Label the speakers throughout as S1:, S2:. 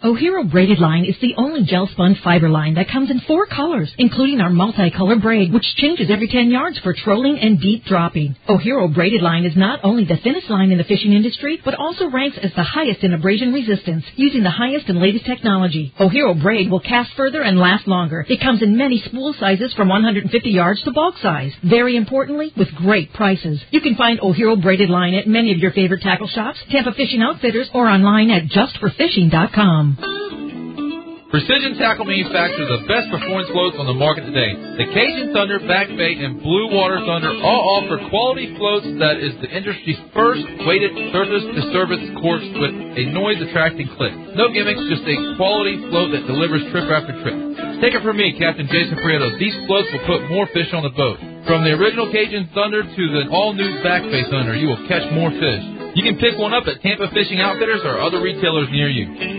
S1: O'Hero Braided Line is the only gel spun fiber line that comes in 4 colors, including our multicolor braid, which changes every 10 yards for trolling and deep dropping. O'Hero Braided Line is not only the thinnest line in the fishing industry, but also ranks as the highest in abrasion resistance, using the highest and latest technology. O'Hero Braid will cast further and last longer. It comes in many spool sizes from 150 yards to bulk size. Very importantly, with great prices. You can find O'Hero Braided Line at many of your favorite tackle shops, Tampa Fishing Outfitters, or online at justforfishing.com.
S2: Precision Tackle manufactures the best performance floats on the market today. The Cajun Thunder, Back Bait, and Blue Water Thunder all offer quality floats that is the industry's first weighted surface disturbance course with a noise-attracting click. No gimmicks, just a quality float that delivers trip after trip. Take it from me, Captain Jason Prieto. These floats will put more fish on the boat. From the original Cajun Thunder to the all-new Back Bait Thunder, you will catch more fish. You can pick one up at Tampa Fishing Outfitters or other retailers near you.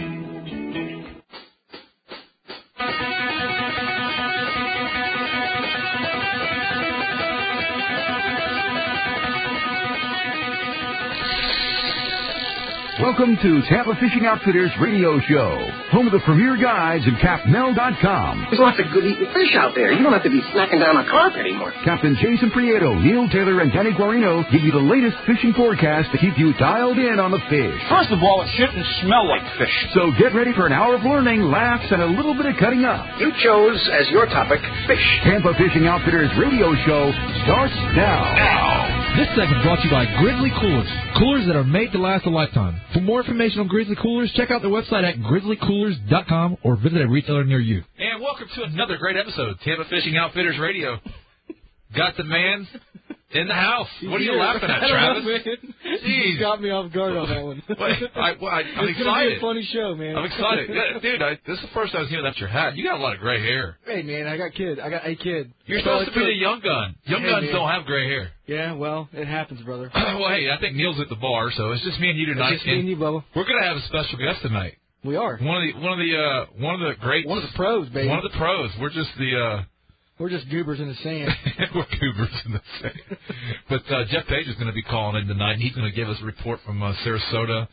S3: Welcome to Tampa Fishing Outfitters Radio Show, home of the premier guides at CapMel.com.
S4: There's lots of good eating fish out there. You don't have to be snacking down a carp anymore.
S3: Captain Jason Prieto, Neil Taylor, and Danny Guarino give you the latest fishing forecast to keep you dialed in on the fish.
S5: First of all, it shouldn't smell like fish.
S3: So get ready for an hour of learning, laughs, and a little bit of cutting up.
S4: You chose as your topic fish.
S3: Tampa Fishing Outfitters Radio Show starts now.
S6: This segment brought to you by Grizzly Coolers. Coolers that are made to last a lifetime. For more information on Grizzly Coolers, check out their website at grizzlycoolers.com or visit a retailer near you.
S2: And welcome to another great episode of Tampa Fishing Outfitters Radio. Got the man in the house. What are you laughing at, Travis?
S7: Jeez. You got me off guard on that one.
S2: I'm excited.
S7: It's going to be a funny show, man.
S2: I'm excited. Dude, this is the first time I was hearing that's your hat. You got a lot of gray hair.
S7: Hey, man, I got a kid.
S2: You're supposed to be the young gun. Young guns don't have gray hair.
S7: Yeah, well, it happens, brother.
S2: Well, hey, I think Neil's at the bar, so it's just me and you tonight.
S7: It's just me and you, Bubba.
S2: We're going to have a special guest tonight.
S7: We are.
S2: One of the greats.
S7: One of the pros, baby.
S2: One of the pros. We're just the...
S7: We're just goobers in the sand.
S2: We're goobers in the sand. But Jeff Page is going to be calling in tonight, and he's going to give us a report from Sarasota,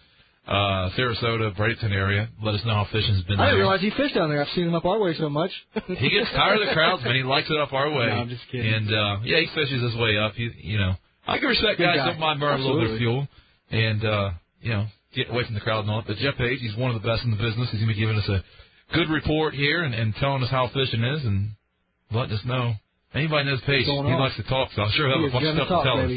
S2: Bradenton area. Let us know how fishing's been.
S7: I didn't realize he fished down there. I've seen him up our way so much.
S2: He gets tired of the crowds, man. He likes it up our way.
S7: No, I'm just kidding.
S2: And he fishes his way up. I can respect guys don't mind burning a little bit of fuel, and getting away from the crowd and all that. But Jeff Page, he's one of the best in the business. He's going to be giving us a good report here and telling us how fishing is and letting us know. Anybody knows Page, he likes to talk, so I'm sure he'll have a bunch of stuff to tell us.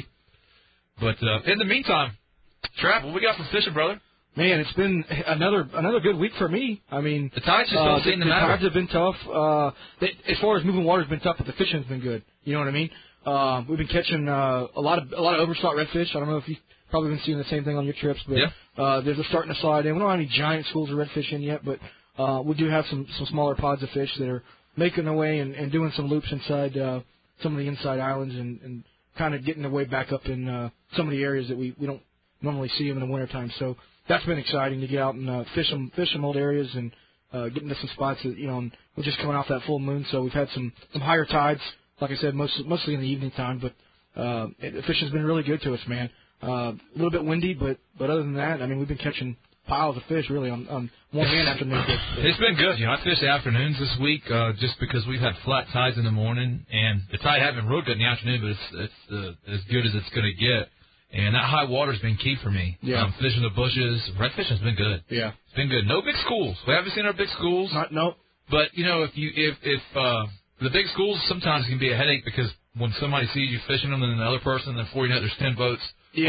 S2: But in the meantime, Trav, what we got for fishing, brother?
S7: Man, it's been another good week for me. I mean,
S2: the tides just don't seem to matter.
S7: The tides have been tough. As far as moving water's been tough, but the fishing's been good. You know what I mean? We've been catching a lot of overslot redfish. I don't know if you've probably been seeing the same thing on your trips, but there's starting to slide in. We don't have any giant schools of redfish in yet, but we do have some smaller pods of fish that are making their way and doing some loops inside some of the inside islands and kind of getting their way back up in some of the areas that we don't normally see them in the wintertime. So that's been exciting to get out and fish some old areas and get into some spots that, and we're just coming off that full moon. So we've had some higher tides, like I said, mostly in the evening time. But the fishing's been really good to us, man. A little bit windy, but other than that, I mean, we've been catching piles of fish really on one hand afternoon.
S2: It's been good. I fished afternoons this week just because we've had flat tides in the morning, and the tide hasn't been real good in the afternoon, but it's as good as it's going to get. And that high water's been key for me.
S7: Yeah.
S2: Fishing the bushes, redfishing's been good.
S7: Yeah,
S2: it's been good. No big schools. We haven't seen our big schools.
S7: Nope.
S2: But if the big schools sometimes can be a headache because when somebody sees you fishing them and another person, then before you know, there's 10 boats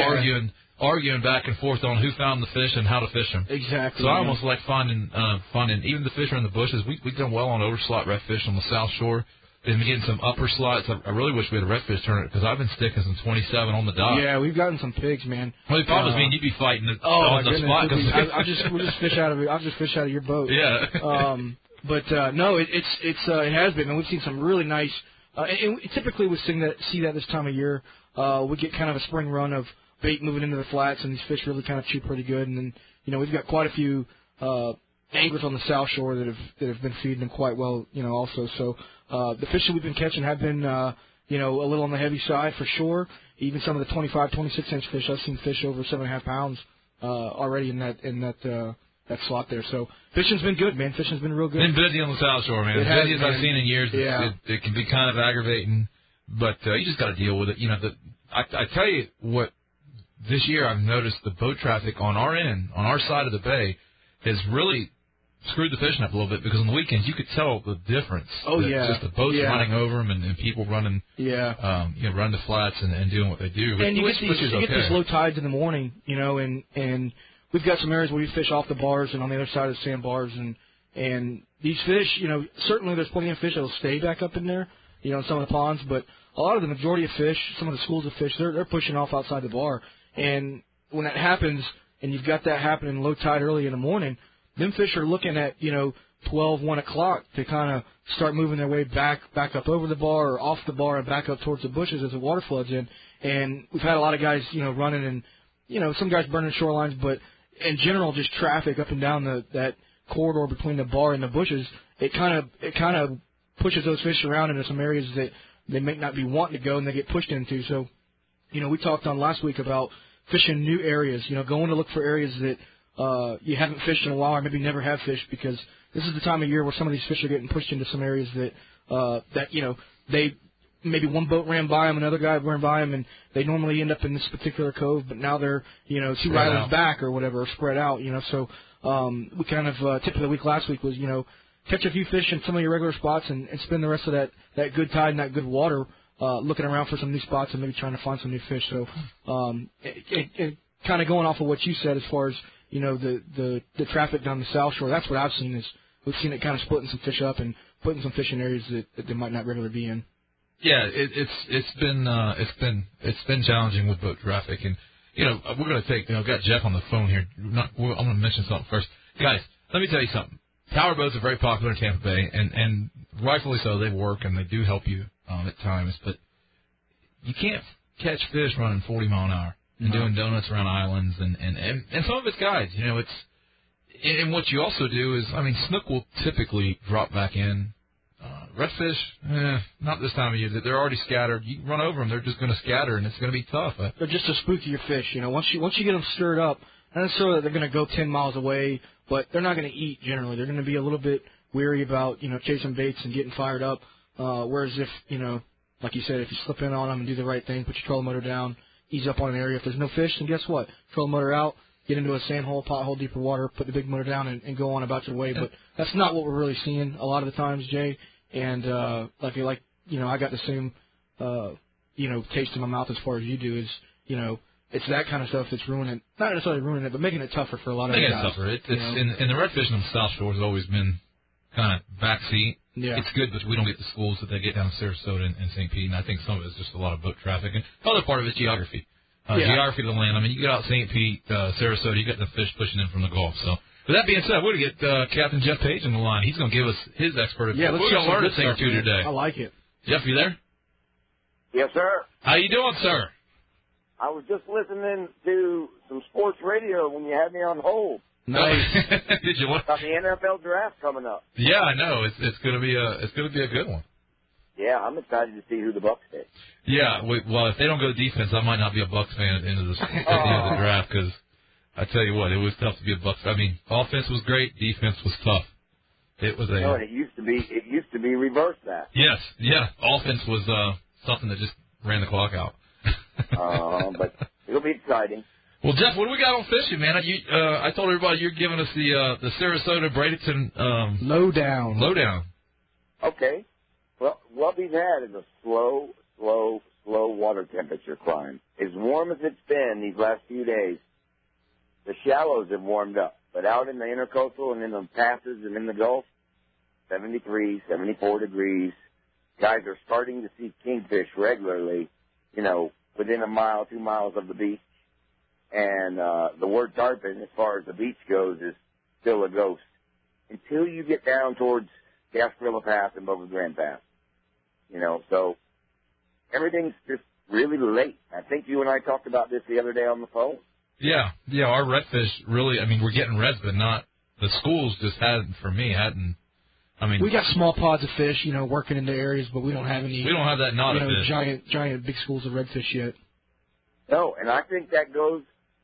S2: arguing back and forth on who found the fish and how to fish them.
S7: Exactly.
S2: So I almost like finding even the fish are in the bushes. We've done well on overslot redfish on the South Shore. Been getting some upper slots. I really wish we had a redfish tournament because I've been sticking some 27 on the dock.
S7: Yeah, we've gotten some pigs, man.
S2: Well, the problem is, me and you'd be fighting on the spot.
S7: We'll just fish out of your boat.
S2: Yeah.
S7: No, it has been, and we've seen some really nice. And typically we see that this time of year. We get kind of a spring run of bait moving into the flats, and these fish really kind of chew pretty good. And then we've got quite a few anglers on the South Shore that have been feeding them quite well, also. So the fish that we've been catching have been a little on the heavy side for sure. Even some of the 25, 26 inch fish, I've seen fish over 7.5 pounds already in that that slot there. So fishing's been good, man. Fishing's been real good.
S2: Been busy on the South Shore, man. As busy as I've seen in years.
S7: Yeah.
S2: It can be kind of aggravating, but you just got to deal with it. You know, I tell you what, this year I've noticed the boat traffic on our end, on our side of the bay, has really screwed the fishing up a little bit, because on the weekends you could tell the difference.
S7: Oh, yeah.
S2: Just the boats running over them and people running, running the flats and doing what they do.
S7: And you get these low tides in the morning, you know, and we've got some areas where we fish off the bars and on the other side of the sandbars, and these fish, you know, certainly there's plenty of fish that'll stay back up in there, you know, in some of the ponds, but a lot of the majority of fish, some of the schools of fish, they're pushing off outside the bar. And when that happens, and you've got that happening low tide early in the morning, them fish are looking at, 12, 1 o'clock to kind of start moving their way back up over the bar or off the bar and back up towards the bushes as the water floods in. And we've had a lot of guys, running and, some guys burning shorelines, but in general, just traffic up and down that corridor between the bar and the bushes. It kind of pushes those fish around into some areas that they may not be wanting to go, and they get pushed into. So, we talked on last week about fishing new areas, going to look for areas that you haven't fished in a while or maybe never have fished, because this is the time of year where some of these fish are getting pushed into some areas that they maybe one boat ran by them, another guy ran by them, and they normally end up in this particular cove, but now they're, 2 islands back or whatever, or spread out, So we kind of, tip of the week last week was, catch a few fish in some of your regular spots and spend the rest of that good tide and that good water looking around for some new spots and maybe trying to find some new fish. So it kind of going off of what you said as far as, the traffic down the South Shore, that's what I've seen is we've seen it kind of splitting some fish up and putting some fish in areas that they might not regularly be in.
S2: Yeah, it's been challenging with boat traffic, and we're going to take got Jeff on the phone here. I'm going to mention something first, guys. Let me tell you something. Tower boats are very popular in Tampa Bay, and rightfully so. They work and they do help you at times, but you can't catch fish running 40 mile an hour and doing donuts around islands, and some of it's guides. It's and what you also do is, snook will typically drop back in. Redfish, not this time of year. They're already scattered. You run over them, they're just going to scatter, and it's going to be tough.
S7: They're just a spookier fish. Once you get them stirred up, not necessarily that they're going to go 10 miles away, but they're not going to eat generally. They're going to be a little bit weary about, chasing baits and getting fired up. Whereas if, like you said, if you slip in on them and do the right thing, put your trolling motor down, ease up on an area. If there's no fish, then guess what? Trolling motor out, get into a sand hole, pothole, deeper water, put the big motor down, and go on about your way. But that's not what we're really seeing a lot of the times, Jay. And I got the same, taste in my mouth as far as you do. Is it's that kind of stuff that's ruining, not necessarily ruining it, but making it tougher for a lot of guys.
S2: Making it tougher. It's and the redfish on the South Shore has always been kind of backseat.
S7: Yeah.
S2: It's good, but we don't get the schools that they get down in Sarasota and St. Pete, and I think some of it is just a lot of boat traffic. And the other part of it is geography. Geography of the land. You get out St. Pete, Sarasota, you got the fish pushing in from the Gulf. So, with that being said, we're going to get Captain Jeff Page on the line. He's going to give us his expert opinion.
S7: Yeah,
S2: we're going to learn a thing or two today.
S7: I like it.
S2: Jeff, you there?
S4: Yes, sir.
S2: How you doing, sir?
S4: I was just listening to some sports radio when you had me on hold.
S7: Nice.
S2: Did you want
S4: about the NFL draft coming up?
S2: Yeah, I know. It's going to be a good one.
S4: Yeah, I'm excited to see who the Bucs pick.
S2: Yeah, well, if they don't go defense, I might not be a Bucs fan at the end of the draft, because I tell you what, it was tough to be a Bucs. Offense was great, defense was tough. It was
S4: and it used to be reversed that.
S2: Yes, yeah. Offense was something that just ran the clock out.
S4: But it'll be exciting.
S2: Well, Jeff, what do we got on fishing, man? I told everybody you're giving us the Sarasota Bradenton lowdown. Okay.
S4: Well, what we've had is a slow water temperature climb. As warm as it's been these last few days, the shallows have warmed up. But out in the intercoastal and in the passes and in the Gulf, 73, 74 degrees. Guys are starting to see kingfish regularly, within a mile, 2 miles of the beach. And the word tarpon, as far as the beach goes, is still a ghost until you get down towards Gasparilla Pass and Boca Grande Pass. So everything's just really late. I think you and I talked about this the other day on the phone.
S2: Yeah, our redfish really, we're getting reds, but not, the schools just hadn't, we
S7: got small pods of fish, working into areas, but we don't have any.
S2: We don't have that knot of fish.
S7: Giant big schools of redfish yet.
S4: No, and I think that goes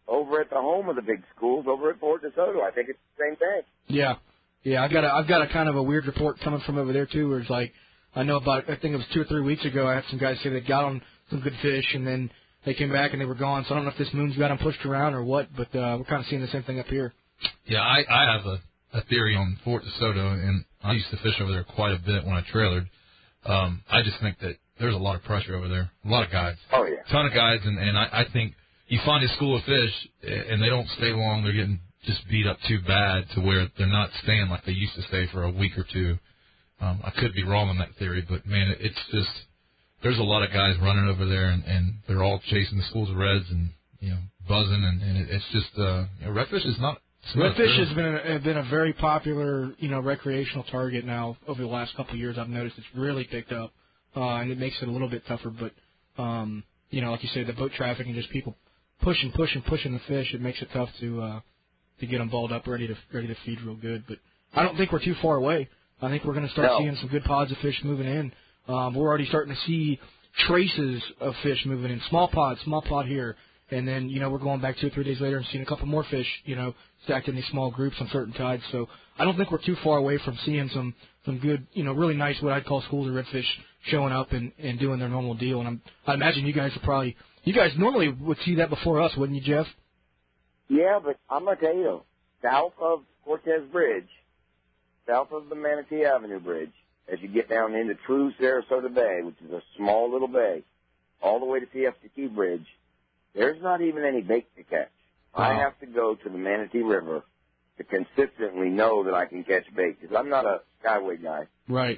S4: over at the home of the big schools, over at Fort DeSoto. I think it's the same thing.
S7: Yeah. I've got a kind of a weird report coming from over there too, where it's like I think it was 2 or 3 weeks ago. I had some guys say they got on some good fish, and then they came back and they were gone. So I don't know if this moon's got them pushed around or what, but we're kind of seeing the same thing up here.
S2: Yeah, I have a theory on Fort DeSoto, and I used to fish over there quite a bit when I trailered. I just think that there's a lot of pressure over there, a lot of guides.
S4: Oh, yeah.
S2: A ton of guides, and I think you find a school of fish, and they don't stay long. They're getting just beat up too bad to where they're not staying like they used to stay for a week or two. I could be wrong on that theory, but, man, it's just there's a lot of guys running over there, and they're all chasing the schools of reds and, buzzing, and it's just redfish is not smooth.
S7: Redfish has been a very popular, recreational target now over the last couple of years. I've noticed it's really picked up, and it makes it a little bit tougher. But, like you said, the boat traffic and just people pushing the fish, it makes it tough to get them balled up, ready to feed real good. But I don't think we're too far away. I think we're going to start seeing some good pods of fish moving in. We're already starting to see traces of fish moving in, small pod here. And then, we're going back 2 or 3 days later and seeing a couple more fish, stacked in these small groups on certain tides. So I don't think we're too far away from seeing some good, really nice, what I'd call schools of redfish showing up and doing their normal deal. And I imagine you guys normally would see that before us, wouldn't you, Jeff?
S4: Yeah, but I'm going to tell you, south of Cortez Bridge, south of the Manatee Avenue Bridge, as you get down into true Sarasota Bay, which is a small little bay, all the way to CFTT Bridge, there's not even any bait to catch. Wow. I have to go to the Manatee River to consistently know that I can catch bait, because I'm not a Skyway guy.
S7: Right.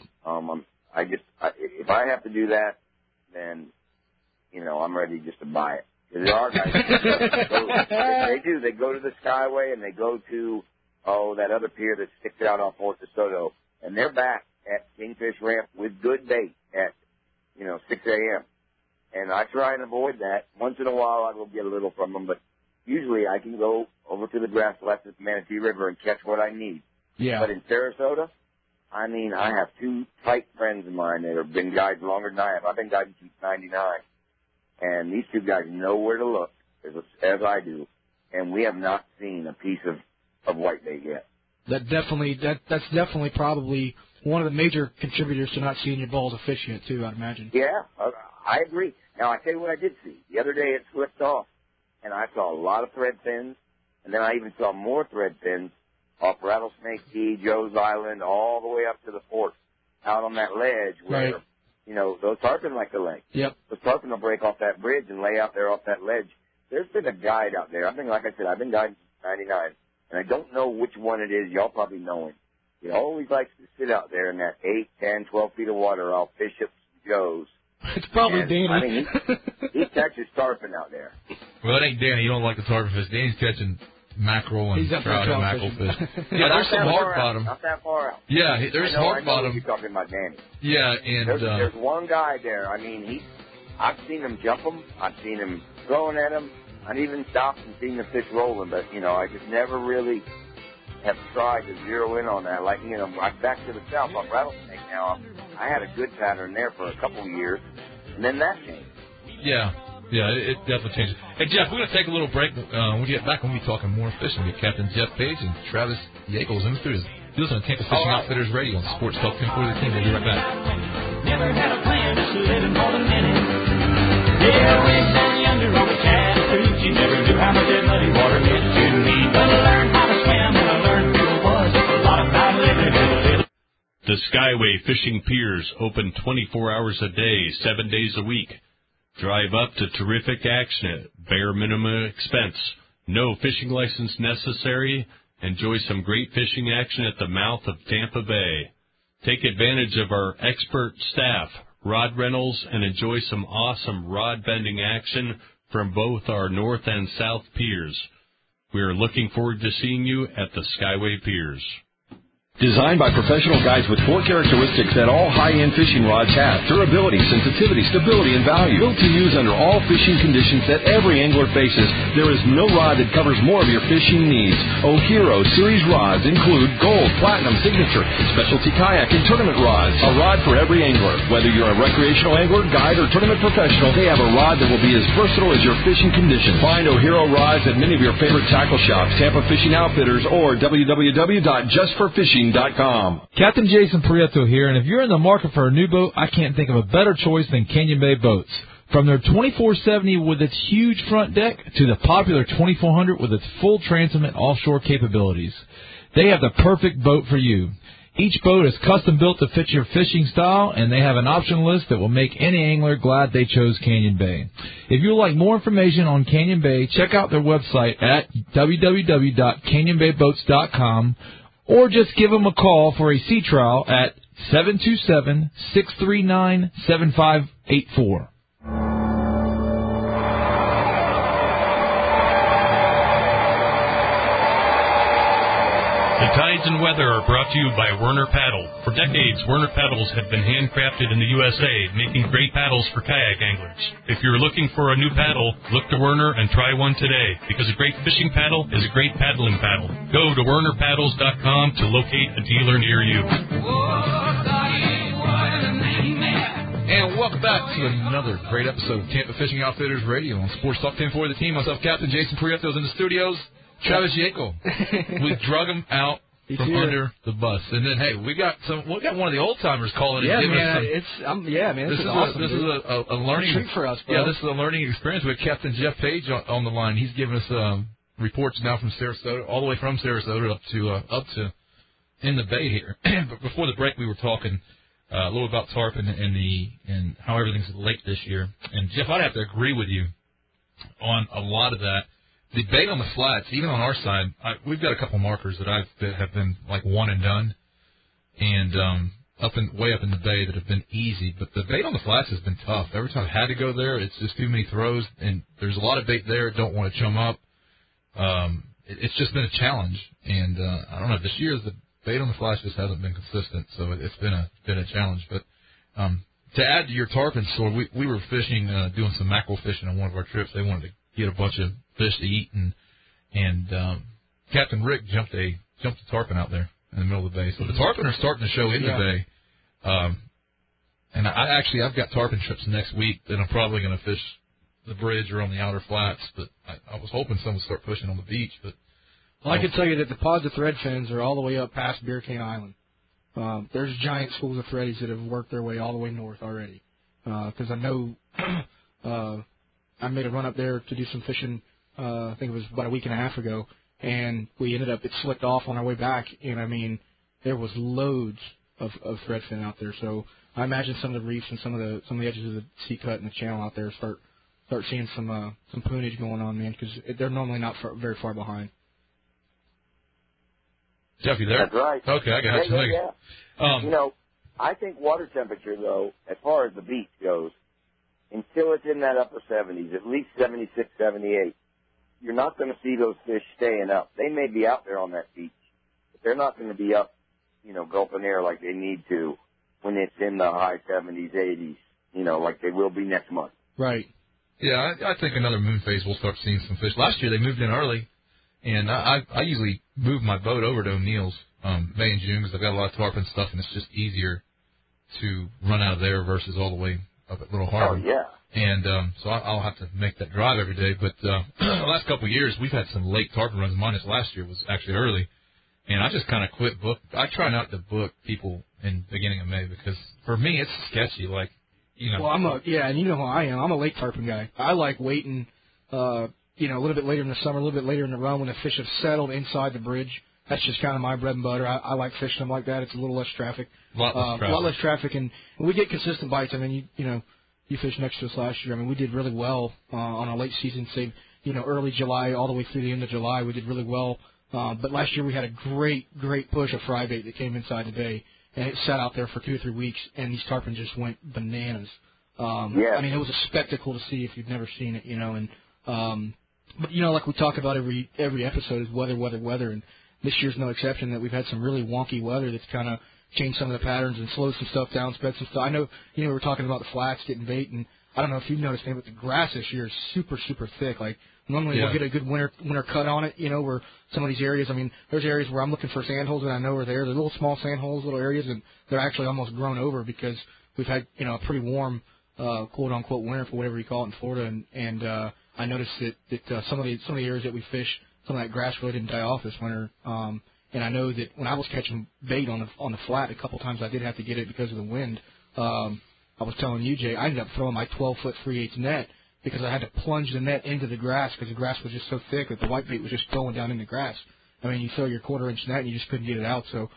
S4: If I have to do that, then, I'm ready just to buy it. Because there are guys they go to the Skyway and they go to, that other pier that sticks out off Fort DeSoto, and they're back at Kingfish Ramp with good bait at, 6 a.m. And I try and avoid that. Once in a while I will get a little from them, but usually I can go over to the grass flats at the Manatee River and catch what I need.
S7: Yeah.
S4: But in Sarasota, I have 2 tight friends of mine that have been guides longer than I have. I've been guiding since '99. And these 2 guys know where to look, as I do, and we have not seen a piece of whitebait yet.
S7: That's definitely probably one of the major contributors to not seeing your balls of fish yet, too, I'd imagine.
S4: Yeah, I agree. Now, I tell you what I did see. The other day it slipped off, and I saw a lot of thread fins, and then I even saw more thread fins off Rattlesnake Key, Joe's Island, all the way up to the fort, out on that ledge where,
S7: right.
S4: Those tarpon like to lay.
S7: Yep.
S4: Those tarpon will break off that bridge and lay out there off that ledge. There's been a guide out there. I've been guiding since '99, and I don't know which one it is. Y'all probably know him. He always likes to sit out there in that 8, 10, 12 feet of water. I'll fish up Joe's.
S7: It's probably Danny.
S4: He catches tarpon out there.
S2: Well, it ain't Danny. You don't like the tarpon fish. Danny's catching mackerel and trout and mackerel fish. Yeah, there's some hard bottom.
S4: Not that far out.
S2: Yeah, there's hard bottom.
S4: You're talking about Danny.
S2: Yeah, and
S4: there's one guy there. I've seen him jump them. I've seen him throwing at them. I've even stopped and seen the fish rolling, but I just never really have tried to zero in on that. Like I'm back to the south on Rattlesnake now. I had a good pattern there for a couple of years, and then that changed.
S2: Yeah, it definitely changes. Hey, Jeff, we're going to take a little break. When we get back, we'll be talking more fishing with Captain Jeff Page and Travis Yagles in the studios. You listen to Tampa Fishing Outfitters Radio on Sports Talk 1040 The King. We'll be right back.
S8: Never had a plan, just living for the minute. Yeah, way down yonder on the Chattahoochee, you never knew how much that muddy water meant to me. But I learned how to swim and I learned who it was. A lot about living in a little.
S9: The Skyway Fishing Piers open 24 hours a day, 7 days a week. Drive up to terrific action at bare minimum expense. No fishing license necessary. Enjoy some great fishing action at the mouth of Tampa Bay. Take advantage of our expert staff, rod rentals, and enjoy some awesome rod bending action from both our north and south piers. We are looking forward to seeing you at the Skyway Piers.
S10: Designed by professional guys with 4 characteristics that all high-end fishing rods have. Durability, sensitivity, stability, and value. Built to use under all fishing conditions that every angler faces, there is no rod that covers more of your fishing needs. O'Hero Series rods include gold, platinum, signature, specialty kayak, and tournament rods. A rod for every angler. Whether you're a recreational angler, guide, or tournament professional, they have a rod that will be as versatile as your fishing conditions. Find O'Hero rods at many of your favorite tackle shops, Tampa Fishing Outfitters, or www.justforfishing.com.
S6: Captain Jason Prieto here, and if you're in the market for a new boat, I can't think of a better choice than Canyon Bay Boats. From their 2470 with its huge front deck to the popular 2400 with its full transom and offshore capabilities, they have the perfect boat for you. Each boat is custom built to fit your fishing style, and they have an option list that will make any angler glad they chose Canyon Bay. If you would like more information on Canyon Bay, check out their website at www.canyonbayboats.com, or just give them a call for a sea trial at 727-639-7584.
S9: The tides and weather are brought to you by Werner Paddle. For decades, Werner Paddles have been handcrafted in the USA, making great paddles for kayak anglers. If you're looking for a new paddle, look to Werner and try one today, because a great fishing paddle is a great paddling paddle. Go to WernerPaddles.com to locate a dealer near you.
S6: And welcome back to another great episode of Tampa Fishing Outfitters Radio on Sports Talk 1040. The team, myself, Captain Jason Prieto, is in the studios. Travis Yankel. We drug him out from under the bus, and then we got one of the old timers calling.
S7: Yeah,
S6: and
S7: man,
S6: us
S7: this is awesome.
S6: This is a learning
S7: treat for us, bro.
S6: Yeah, this is a learning experience with Captain Jeff Page on the line. He's giving us reports now from Sarasota, all the way from Sarasota up to in the Bay here. But before the break, we were talking a little about tarpon and how everything's late this year. And Jeff, I'd have to agree with you on a lot of that. The bait on the flats, even on our side, we've got a couple markers that have been like one and done, and way up in the bay that have been easy. But the bait on the flats has been tough. Every time I've had to go there, it's just too many throws, and there's a lot of bait there. Don't want to chum up. It's just been a challenge, and I don't know. This year the bait on the flats just hasn't been consistent, so it's been a challenge. But to add to your tarpon story, we were fishing, doing some mackerel fishing on one of our trips. They wanted to get a bunch of fish to eat, and Captain Rick jumped a tarpon out there in the middle of the bay. So the tarpon are starting to show in the bay. And I've got tarpon trips next week that I'm probably going to fish the bridge or on the outer flats. But I was hoping someone would start pushing on the beach. But
S7: I can tell you that the pods of threadfins are all the way up past Beer Cane Island. There's giant schools of threadies that have worked their way all the way north already. Because I know I made a run up there to do some fishing. I think it was about a week and a half ago, and we ended up, it slipped off on our way back, and I mean, there was loads of threadfin out there. So I imagine some of the reefs and some of the edges of the sea cut and the channel out there start seeing some poonage going on, man, because they're normally not very far behind.
S6: Jeff, you there?
S4: That's right.
S6: Okay, I got you.
S4: Yeah. I think water temperature, though, as far as the beach goes, until it's in that upper 70s, at least 76, 78, you're not going to see those fish staying up. They may be out there on that beach, but they're not going to be up, gulping air like they need to when it's in the high 70s, 80s, like they will be next month.
S7: Right.
S6: Yeah, I think another moon phase we'll start seeing some fish. Last year they moved in early, and I usually move my boat over to O'Neill's May and June because I've got a lot of tarpon stuff, and it's just easier to run out of there versus all the way up at Little Harbor.
S4: Oh, yeah.
S6: And so I'll have to make that drive every day. But the last couple of years, we've had some late tarpon runs. Mine this last year was actually early. And I just kind of quit book. I try not to book people in the beginning of May because for me it's sketchy. Like,
S7: Well, and you know how I am. I'm a late tarpon guy. I like waiting, a little bit later in the summer, a little bit later in the run when the fish have settled inside the bridge. That's just kind of my bread and butter. I like fishing them like that. It's a little less traffic.
S6: A lot less
S7: traffic, and we get consistent bites. I mean, you fished next to us last year. I mean, we did really well on our late season, say, early July all the way through the end of July. We did really well. But last year we had a great push of fry bait that came inside the bay, and it sat out there for 2 or 3 weeks, and these tarpon just went bananas. I mean, it was a spectacle to see if you've never seen it, but like we talk about every episode is weather, and this year's no exception, that we've had some really wonky weather that's kind of changed some of the patterns and slowed some stuff down, sped some stuff. I know, we were talking about the flats getting bait, and I don't know if you've noticed, but the grass this year is super, super thick. Like, normally we'll get a good winter cut on it, where some of these areas, there's areas where I'm looking for sandholes and I know are there. They're little small sandholes, little areas, and they're actually almost grown over because we've had, a pretty warm, quote-unquote winter, for whatever you call it, in Florida. And I noticed that some of the areas that we fish, some of that grass really didn't die off this winter. And I know that when I was catching bait on the flat, a couple times I did have to get it because of the wind. I was telling you, Jay, I ended up throwing my 12-foot 3/8 net because I had to plunge the net into the grass because the grass was just so thick that the whitebait was just going down in the grass. You throw your 1/4-inch net and you just couldn't get it out. So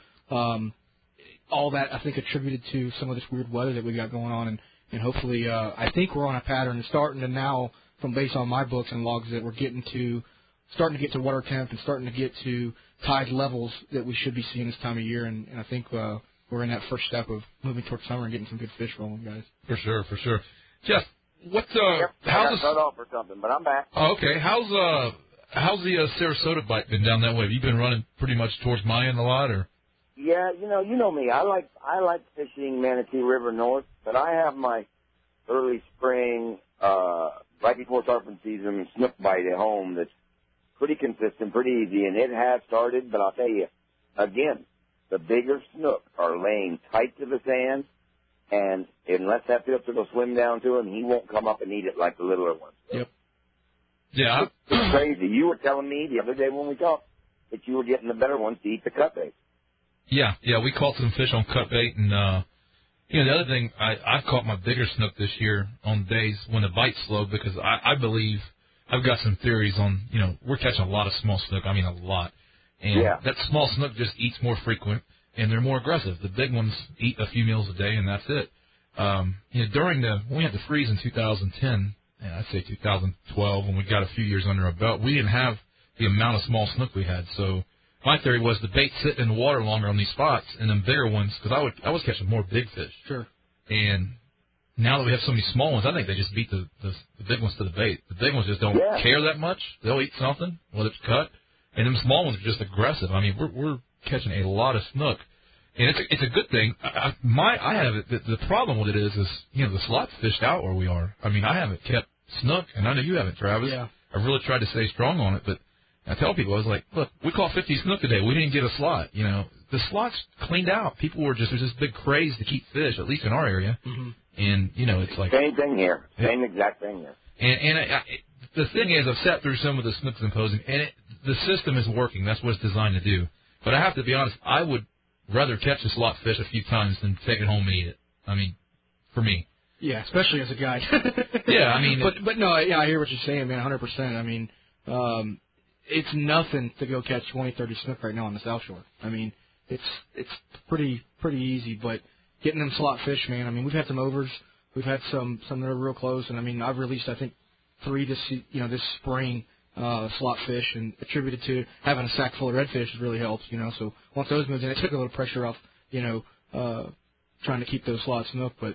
S7: all that, I think, attributed to some of this weird weather that we got going on. And hopefully, I think we're on a pattern starting to now, from based on my books and logs, that we're starting to get to water temp and starting to get to tide levels that we should be seeing this time of year. And I think we're in that first step of moving towards summer and getting some good fish rolling, guys.
S6: For sure. Jeff, how's
S4: I got cut off or something, but I'm back.
S6: Oh, okay. How's the Sarasota bite been down that way? Have you been running pretty much towards my end a lot, or?
S4: Yeah, you know me. I like fishing Manatee River North, but I have my early spring, right before tarpon season, snook bite at home that's pretty consistent, pretty easy, and it has started. But I'll tell you, again, the bigger snook are laying tight to the sand, and unless that filter will swim down to him, he won't come up and eat it like the littler ones.
S6: Yep. Yeah.
S4: It's crazy. You were telling me the other day when we talked that you were getting the better ones to eat the cut bait.
S6: Yeah, we caught some fish on cut bait, and the other thing, I've caught my bigger snook this year on days when the bite's slow, because I believe I've got some theories on, we're catching a lot of small snook, a lot. And that small snook just eats more frequent, and they're more aggressive. The big ones eat a few meals a day, and that's it. When we had the freeze in 2010, I'd say 2012, when we got a few years under our belt, we didn't have the amount of small snook we had. So my theory was the bait sit in the water longer on these spots, and then bigger ones, because I was catching more big fish.
S7: Sure.
S6: And now that we have so many small ones, I think they just beat the big ones to the bait. The big ones just don't care that much. They'll eat something, whether it's cut. And them small ones are just aggressive. We're catching a lot of snook, and it's a good thing. The problem with it is the slot's fished out where we are. I haven't kept snook, and I know you haven't, Travis.
S7: Yeah.
S6: I've really tried to stay strong on it, but I tell people, I was like, look, we caught 50 snook today. We didn't get a slot. The slot's cleaned out. People were there's this big craze to keep fish, at least in our area.
S7: Mm-hmm.
S6: And it's like
S4: same thing here, same exact thing here.
S6: And the thing is, I've sat through some of the Snook Symposium, and the system is working. That's what it's designed to do. But I have to be honest, I would rather catch a slot fish a few times than take it home and eat it. For me.
S7: Yeah, especially as a guy.
S6: Yeah,
S7: But no, yeah, I hear what you're saying, man, 100%. It's nothing to go catch 20, 30 snook right now on the South Shore. It's pretty easy, but getting them slot fish, man. We've had some overs. We've had some that are real close, and I've released, I think, 3 this spring slot fish, and attributed to having a sack full of redfish has really helped, So once those moved in, it took a little pressure off, trying to keep those slot snook, but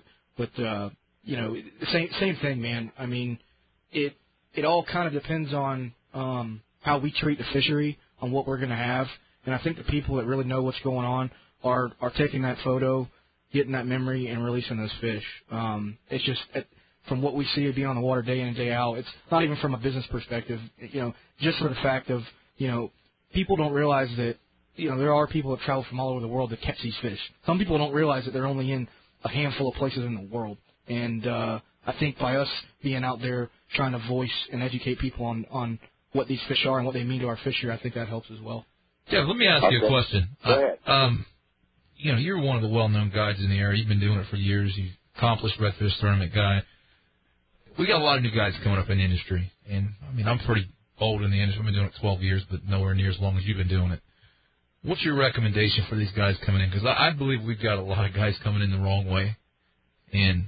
S7: same thing, man. It all kind of depends on how we treat the fishery, on what we're going to have, and I think the people that really know what's going on are taking that photo, getting that memory, and releasing those fish. It's just from what we see it being on the water day in and day out. It's not even from a business perspective, just for the fact of, people don't realize that, there are people that travel from all over the world that catch these fish. Some people don't realize that they're only in a handful of places in the world. And I think by us being out there trying to voice and educate people on what these fish are and what they mean to our fishery, I think that helps as well.
S6: Yeah, let me ask you a question.
S4: Go ahead.
S6: You're one of the well-known guides in the area. You've been doing it for years. You've accomplished redfish tournament guy. We got a lot of new guys coming up in the industry, and I'm pretty old in the industry. I've been doing it 12 years, but nowhere near as long as you've been doing it. What's your recommendation for these guys coming in? Because I believe we've got a lot of guys coming in the wrong way, and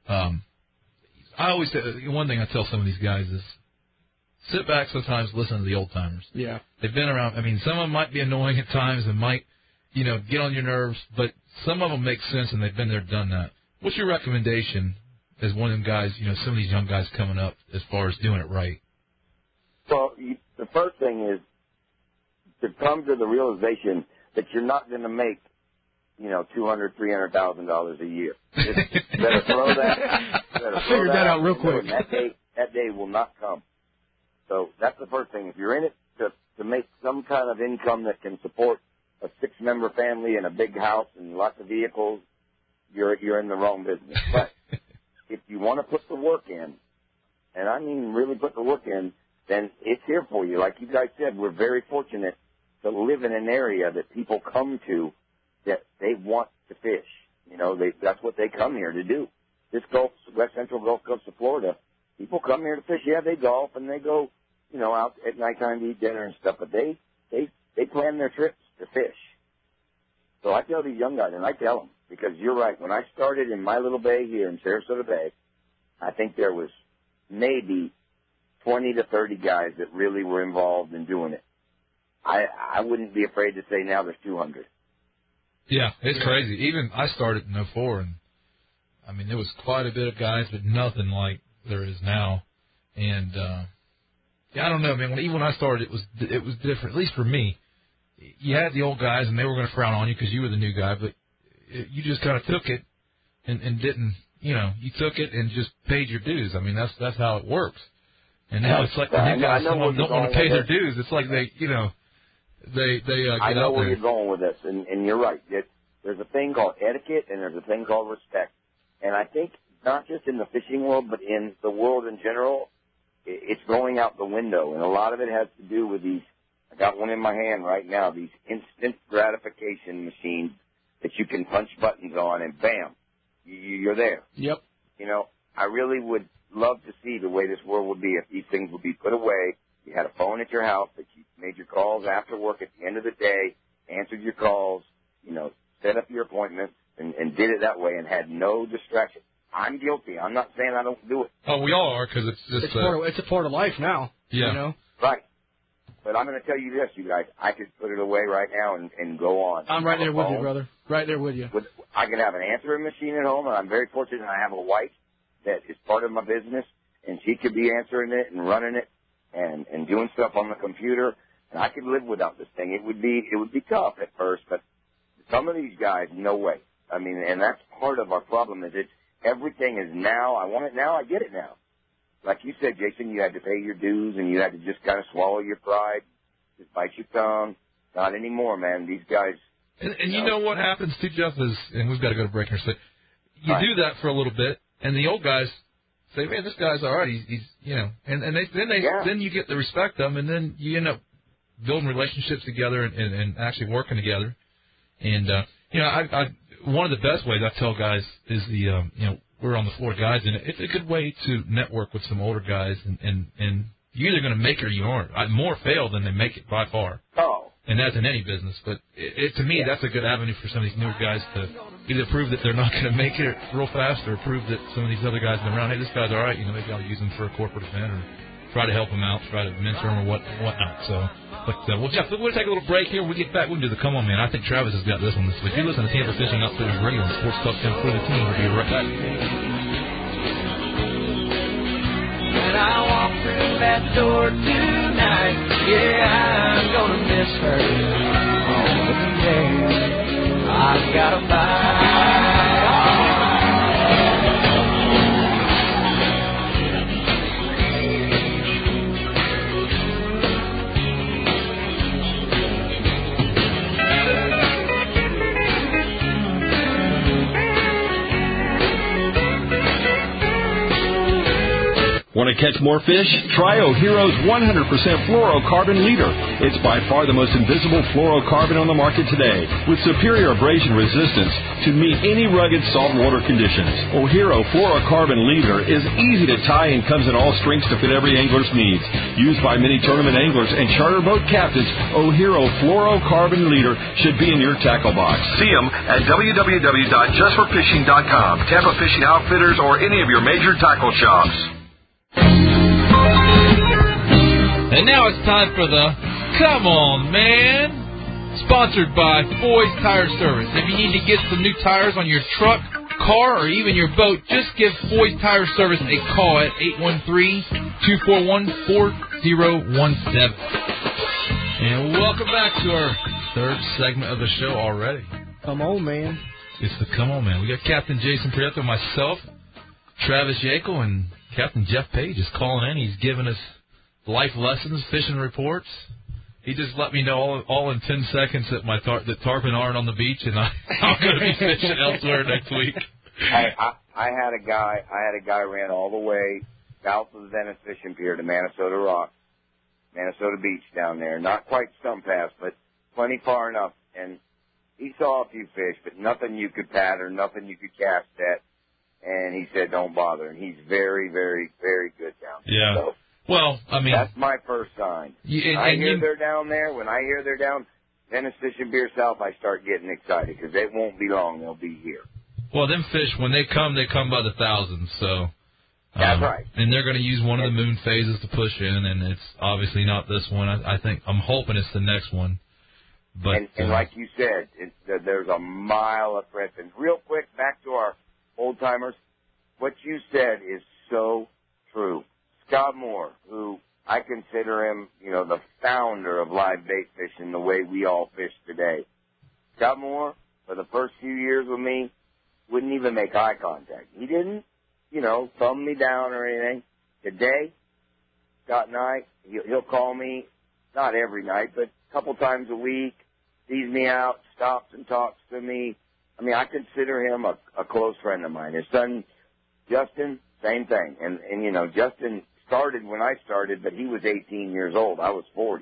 S6: I always say one thing I tell some of these guys is sit back sometimes, listen to the old timers.
S7: Yeah,
S6: they've been around. Some of them might be annoying at times and might get on your nerves, but some of them make sense, and they've been there, done that. What's your recommendation as one of them guys, some of these young guys coming up as far as doing it right?
S4: Well, the first thing is to come to the realization that you're not going to make, $200,000, $300,000 a year. Just better throw that.
S7: I figured that out real quick.
S4: That day will not come. So that's the first thing. If you're in it to make some kind of income that can support a 6-member family and a big house and lots of vehicles, you're in the wrong business. But if you want to put the work in, and I mean really put the work in, then it's here for you. Like you guys said, we're very fortunate to live in an area that people come to that they want to fish. That's what they come here to do. This West Central Gulf Coast of Florida, people come here to fish. Yeah, they golf and they go, out at nighttime to eat dinner and stuff, but they plan their trips to fish. So I tell these young guys, and I tell them, because you're right, when I started in my little bay here in Sarasota Bay, I think there was maybe 20 to 30 guys that really were involved in doing it. I wouldn't be afraid to say now there's 200.
S6: Yeah, it's crazy. Even I started in 04, and I mean, there was quite a bit of guys, but nothing like there is now. And I don't know, man. Even when I started, it was different. At least for me, you had the old guys, and they were going to frown on you because you were the new guy, but you just kind of took it and didn't. You took it and just paid your dues. I mean, that's how it works. And now it's like the new guys don't want to pay their dues. It's like they get
S4: I know
S6: out
S4: where
S6: there.
S4: you're going with this, and you're right. There's a thing called etiquette, and there's a thing called respect. And I think not just in the fishing world, but in the world in general, it's going out the window. And a lot of it has to do with these. I got one in my hand right now. These instant gratification machines that you can punch buttons on, and bam, you're there.
S7: Yep.
S4: I really would love to see the way this world would be if these things would be put away. You had a phone at your house that you made your calls after work at the end of the day, answered your calls, set up your appointments, and did it that way and had no distraction. I'm guilty. I'm not saying I don't do it.
S6: Oh, we all are, because it's just
S7: it's a part of life now.
S6: Yeah.
S4: Right. But I'm going to tell you this, you guys. I could put it away right now and go on.
S7: I'm right there with you, brother. Right there with you.
S4: I can have an answering machine at home, and I'm very fortunate I have a wife that is part of my business, and she could be answering it and running it and doing stuff on the computer, and I could live without this thing. It would be tough at first, but some of these guys, no way. I mean, and that's part of our problem is everything is now. I want it now. I get it now. Like you said, Jason, you had to pay your dues, and you had to just kind of swallow your pride, just bite your tongue. Not anymore, man. These guys.
S6: And you know what happens too, Jeff, is, and we've got to go to break here. So you do that for a little bit, and the old guys say, "Man, this guy's all right. He's then you get the respect of them, and then you end up building relationships together and actually working together. And I one of the best ways I tell guys is we're on the floor guys, and it's a good way to network with some older guys, and you're either going to make it or you aren't. More fail than they make it by far.
S4: Oh.
S6: And that's in any business. But to me, that's a good avenue for some of these newer guys to either prove that they're not going to make it real fast or prove that some of these other guys have been around. Hey, this guy's all right. Maybe I'll use him for a corporate event or try to help him out, try to mentor him or whatnot. So, well, Jeff, we'll take a little break here. When we get back, we can do the Come On Man. I think Travis has got this one this week. You listen to Tampa Fishing Outfitters Radio on Sports Talk 10 for the team. We'll be right back.
S8: When I walk through that door tonight, I'm gonna miss her all the day. I've got a bite.
S10: Want to catch more fish? Try O'Hero's 100% fluorocarbon leader. It's by far the most invisible fluorocarbon on the market today, with superior abrasion resistance to meet any rugged saltwater conditions. O'Hero fluorocarbon leader is easy to tie and comes in all strengths to fit every angler's needs. Used by many tournament anglers and charter boat captains, O'Hero fluorocarbon leader should be in your tackle box. See them at www.justforfishing.com, Tampa Fishing Outfitters, or any of your major tackle shops.
S2: And now it's time for the Come On Man, sponsored by Foy's Tire Service. If you need to get some new tires on your truck, car, or even your boat, just give Foy's Tire Service a call at 813-241-4017.
S6: And welcome back to our third segment of the show already.
S7: Come on, man.
S6: It's the Come On Man. We got Captain Jason Prieto, myself, Travis Yackel, and Captain Jeff Page is calling in. He's giving us life lessons, fishing reports. He just let me know all in 10 seconds that that tarpon aren't on the beach, and I'm going to be fishing elsewhere next week.
S4: I had a guy ran all the way south of the Venice Fishing Pier to Manasota Rock, Manasota Beach down there. Not quite Stump Pass, but plenty far enough. And he saw a few fish, but nothing you could pattern, nothing you could cast at. And he said, don't bother. And he's very, very, very good down there.
S6: Yeah.
S4: So
S6: well, I mean,
S4: that's my first sign. When I hear they're down Venice Fishing Pier South, I start getting excited because it won't be long. They'll be here.
S6: Well, them fish, when they come by the thousands. So
S4: that's right.
S6: And they're going to use one of the moon phases to push in, and it's obviously not this one. I'm hoping it's the next one. But
S4: and like you said, there's a mile of threats. And real quick, back to our old timers, what you said is so true. Scott Moore, who I consider him, the founder of live bait fishing the way we all fish today. Scott Moore, for the first few years with me, wouldn't even make eye contact. He didn't, thumb me down or anything. Today, Scott and I, he'll call me, not every night, but a couple times a week, sees me out, stops and talks to me. I mean, I consider him a close friend of mine. His son, Justin, same thing. And Justin started when I started, but he was 18 years old. I was 40.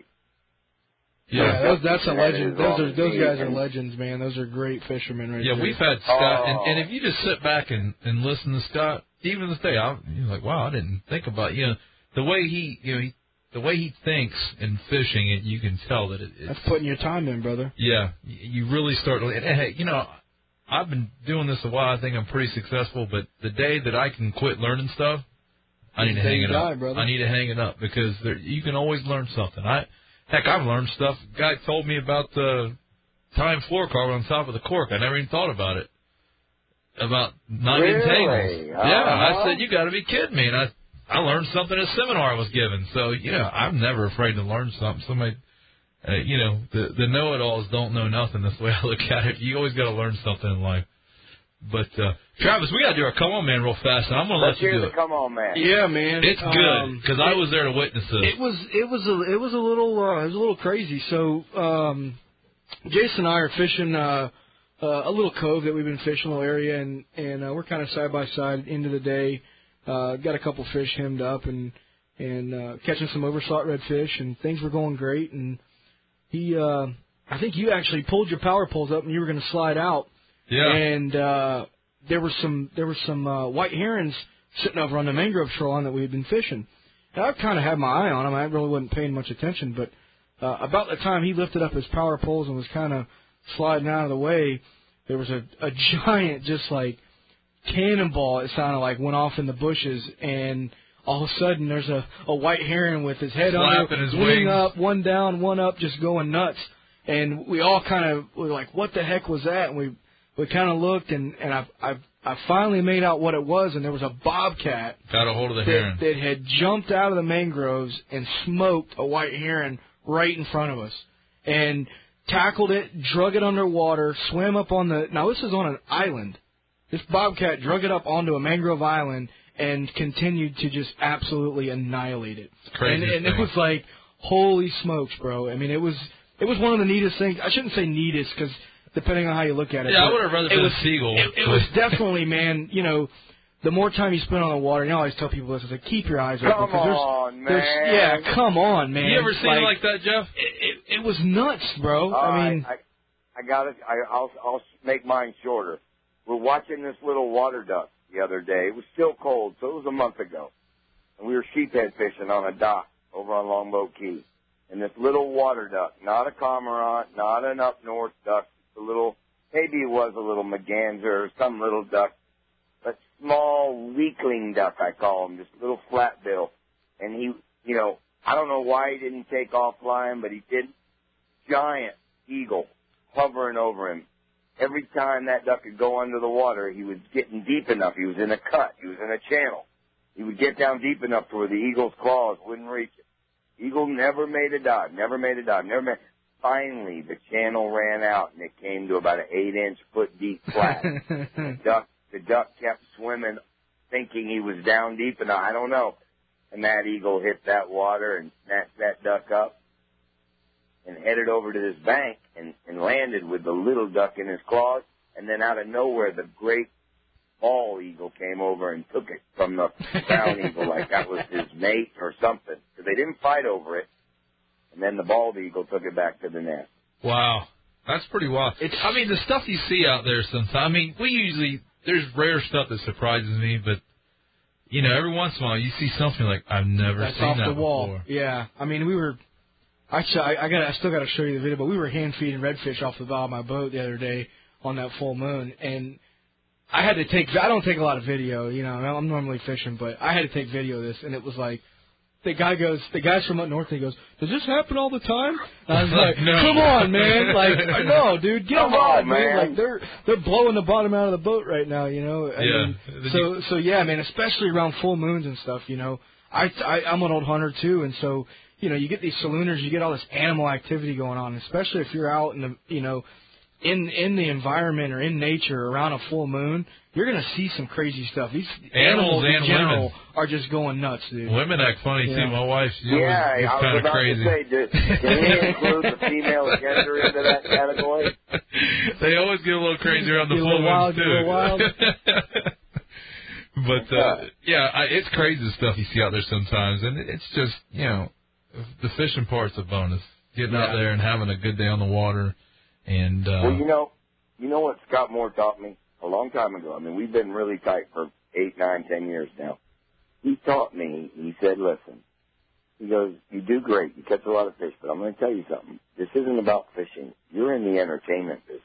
S7: Yeah, that's a legend. Those guys are legends, man. Those are great fishermen right there.
S6: Yeah, we've had Scott, and if you just sit back and listen to Scott, even this day, you're like, wow, I didn't think about the way the way he thinks in fishing. You can tell that it's
S7: that's putting your time in, brother.
S6: Yeah, you really start. And hey, I've been doing this a while. I think I'm pretty successful, but the day that I can quit learning stuff, I need to hang it up.
S7: Brother.
S6: I need to hang it up because you can always learn something. I've learned stuff. A guy told me about the tying fluorocarbon on top of the cork. I never even thought about it. About not getting tangles. Yeah, I said, you got to be kidding me. And I learned something at a seminar I was given. So, I'm never afraid to learn something. Somebody, the know-it-alls don't know nothing. That's the way I look at it. You always got to learn something in life. But, Travis, we got to do our Come On Man real fast, and I'm going to let you do it.
S4: Come On Man.
S7: Yeah, man.
S6: It's good, because I was there to witness it.
S7: It was a little crazy. So, Jason and I are fishing a little cove that we've been fishing, a little area, and we're kind of side by side into the day. Got a couple fish hemmed up and catching some overslot redfish, and things were going great. And I think you actually pulled your power poles up, and you were going to slide out.
S6: Yeah.
S7: And there were some white herons sitting over on the mangrove shoreline that we had been fishing. And I kind of had my eye on them. I really wasn't paying much attention, but about the time he lifted up his power poles and was kind of sliding out of the way, there was a giant, just like cannonball, it sounded like, went off in the bushes, and all of a sudden there's a white heron with his head
S6: under, his wing
S7: up, one down, one up, just going nuts. And we all kind of were like, what the heck was that? And we kind of looked, and I finally made out what it was, and there was a bobcat.
S6: Got a hold of the heron.
S7: That had jumped out of the mangroves and smoked a white heron right in front of us. And tackled it, drug it underwater, swam up on the... Now, this is on an island. This bobcat drug it up onto a mangrove island and continued to just absolutely annihilate it.
S6: Crazy.
S7: And it was like, holy smokes, bro. I mean, it was one of the neatest things. I shouldn't say neatest, because depending on how you look at it.
S6: Yeah, I would have rather been a seagull.
S7: It was definitely, man, the more time you spend on the water, and I always tell people this, is like, keep your eyes open.
S4: Come on, man.
S7: Yeah, come on, man.
S6: You ever seen it like that, Jeff?
S7: It was nuts, bro.
S4: I'll make mine shorter. We're watching this little water duck the other day. It was still cold, so it was a month ago. And we were sheephead fishing on a dock over on Longboat Key. And this little water duck, not a cormorant, not an up north duck, maybe it was a little merganser or some little duck, but small weakling duck, I call him, just little flat bill. And he, I don't know why he didn't take off flying, but he did. Giant eagle hovering over him. Every time that duck could go under the water, he was getting deep enough. He was in a cut. He was in a channel. He would get down deep enough to where the eagle's claws wouldn't reach it. Eagle never made a dive. Finally, the channel ran out, and it came to about an 8-inch, foot-deep flat. The duck kept swimming, thinking he was down deep enough. I don't know. And that eagle hit that water and snatched that duck up and headed over to this bank and landed with the little duck in his claws. And then out of nowhere, the great bald eagle came over and took it from the brown eagle like that was his mate or something. So they didn't fight over it. And then the bald eagle took it back to the nest.
S2: Wow. That's pretty wild. I mean, the stuff you see out there sometimes, I mean, there's rare stuff that surprises me, but, you know, every once in a while you see something like, I've never seen that before.
S7: Yeah. I mean, we were, I still got to show you the video, but we were hand feeding redfish off the bow of my boat the other day on that full moon, and I don't take a lot of video, you know, I'm normally fishing, but I had to take video of this, and it was like, the guy's from up north, and he goes, does this happen all the time? And I was like,
S2: no.
S7: Come on, man. Like, no, dude, get them on, man. Like, they're blowing the bottom out of the boat right now, you know? I mean, so yeah, man, especially around full moons and stuff, you know. I'm an old hunter, too, and so, you know, you get these salooners, you get all this animal activity going on, especially if you're out in the, you know, in the environment or in nature around a full moon, you're going to see some crazy stuff. These animals in general are just going nuts, dude.
S2: Women act funny, too. My wife, she's kind of crazy.
S4: To say, can we include the female gender into that category?
S2: They always get a little crazy around the full moons, too.
S7: A little wild.
S2: But, it's crazy the stuff you see out there sometimes. And it's just, you know, the fishing part's a bonus. Getting out there and having a good day on the water. And
S4: well, you know what Scott Moore taught me a long time ago. I mean, we've been really tight for 8, 9, 10 years now. He taught me. He said, "Listen," he goes, "You do great. You catch a lot of fish, but I'm going to tell you something. This isn't about fishing. You're in the entertainment business."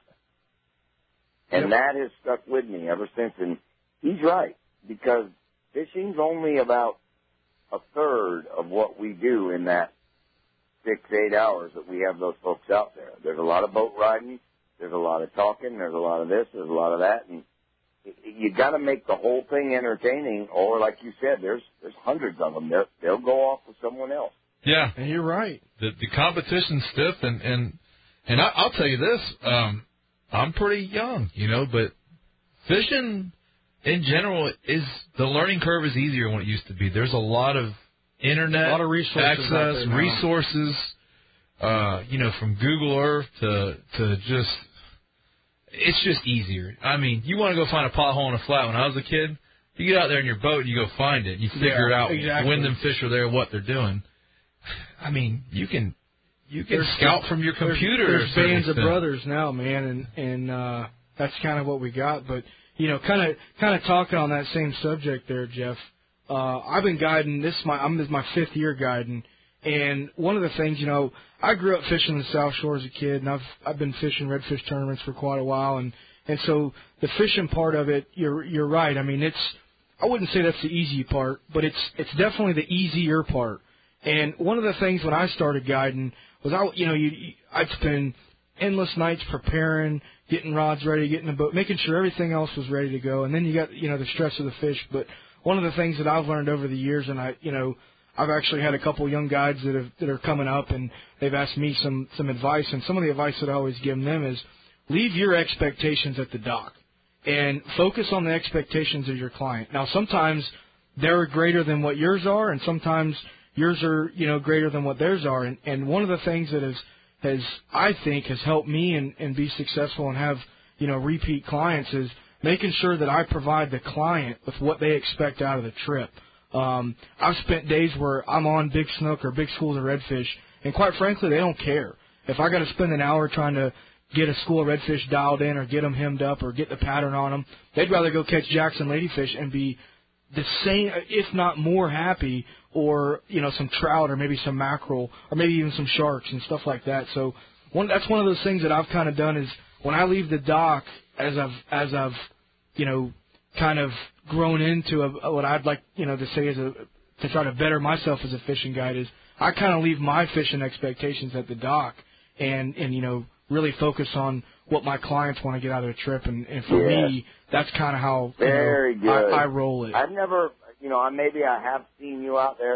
S4: And that has stuck with me ever since. And he's right, because fishing's only about a third of what we do in that 6, 8 hours that we have those folks out there. There's a lot of boat riding, there's a lot of talking, there's a lot of this, there's a lot of that, and you got to make the whole thing entertaining. Or, like you said, there's hundreds of them. They'll go off with someone else.
S2: Yeah,
S7: and you're right.
S2: The competition's stiff, and I'll tell you this: I'm pretty young, you know, but fishing in general the learning curve is easier than it used to be. There's a lot of internet
S7: a lot of resources
S2: access, resources, you know, from Google Earth to just, it's just easier. I mean, you want to go find a pothole in a flat. When I was a kid, you get out there in your boat and you go find it. You figure out when them fish are there, what they're doing. I mean, you can scout from your computer.
S7: There's bands of brothers now, man, and that's kind of what we got. But, you know, kind of talking on that same subject there, Jeff. I've been guiding. I'm my 5th year guiding, and one of the things, you know, I grew up fishing the South Shore as a kid, and I've been fishing redfish tournaments for quite a while, and so the fishing part of it, you're right. I mean, I wouldn't say that's the easy part, but it's definitely the easier part. And one of the things when I started guiding was I'd spend endless nights preparing, getting rods ready, getting the boat, making sure everything else was ready to go, and then you got, you know, the stress of the fish, but one of the things that I've learned over the years, and I've actually had a couple young guides that are coming up, and they've asked me some advice, and some of the advice that I always give them is leave your expectations at the dock and focus on the expectations of your client. Now, sometimes they're greater than what yours are, and sometimes yours are, you know, greater than what theirs are. And one of the things that has I think has helped me and be successful and have, you know, repeat clients is making sure that I provide the client with what they expect out of the trip. I've spent days where I'm on big snook or big schools of redfish, and quite frankly, they don't care. If I got to spend an hour trying to get a school of redfish dialed in or get them hemmed up or get the pattern on them, they'd rather go catch Jackson ladyfish and be the same, if not more happy, or, you know, some trout or maybe some mackerel or maybe even some sharks and stuff like that. So that's one of those things that I've kind of done is when I leave the dock, as I've, you know, kind of grown into what I'd like, you know, to say to try to better myself as a fishing guide is I kind of leave my fishing expectations at the dock and you know, really focus on what my clients want to get out of the trip. And for me, that's kind of how
S4: good.
S7: I roll it.
S4: I've never, you know, maybe I have seen you out there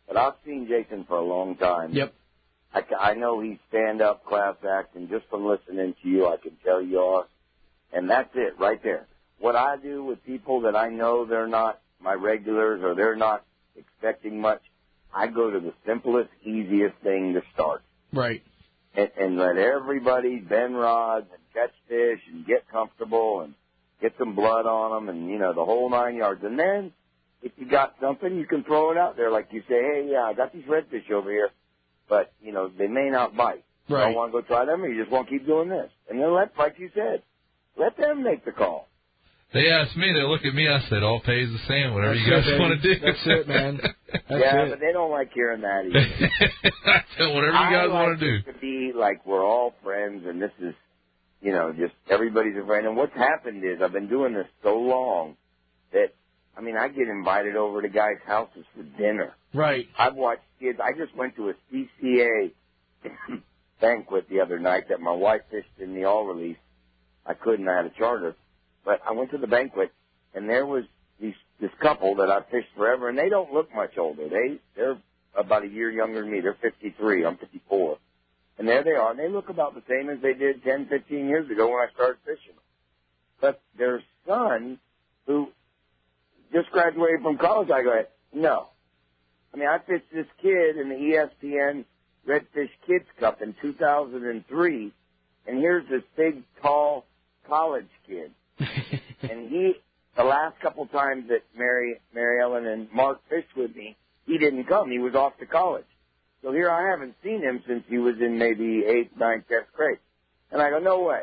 S4: but I've seen Jason for a long time.
S7: Yep.
S4: I know he's stand-up class act, and just from listening to you, I can tell you are. And that's it right there. What I do with people that I know they're not my regulars or they're not expecting much, I go to the simplest, easiest thing to start.
S7: Right.
S4: And let everybody bend rods and catch fish and get comfortable and get some blood on them and, you know, the whole 9 yards. And then if you got something, you can throw it out there. Like you say, hey, yeah, I got these redfish over here, but, you know, they may not bite.
S7: Right.
S4: You don't want to go try them or you just want to keep doing this. And then like you said, let them make the call.
S6: They asked me, they look at me, I said, all pays the same, whatever you guys want to do.
S7: That's it, man.
S4: But they don't like hearing that either.
S6: I said, whatever you guys want to do.
S4: To be like we're all friends and this is, you know, just everybody's a friend. And what's happened is I've been doing this so long that, I mean, I get invited over to guys' houses for dinner.
S7: Right.
S4: I've watched kids. I just went to a CCA banquet the other night that my wife fished in the all-release. I couldn't. I had a charter. But I went to the banquet, and there was this couple that I've fished forever, and they don't look much older. They're about a year younger than me. They're 53. I'm 54. And there they are, and they look about the same as they did 10, 15 years ago when I started fishing. But their son, who just graduated from college, I go, no. I mean, I fished this kid in the ESPN Redfish Kids Cup in 2003, and here's this big, tall college kid. And the last couple times that Mary Ellen and Mark fished with me, he didn't come. He was off to college. So here I haven't seen him since he was in maybe 8th, 9th, 10th grade. And I go, no way.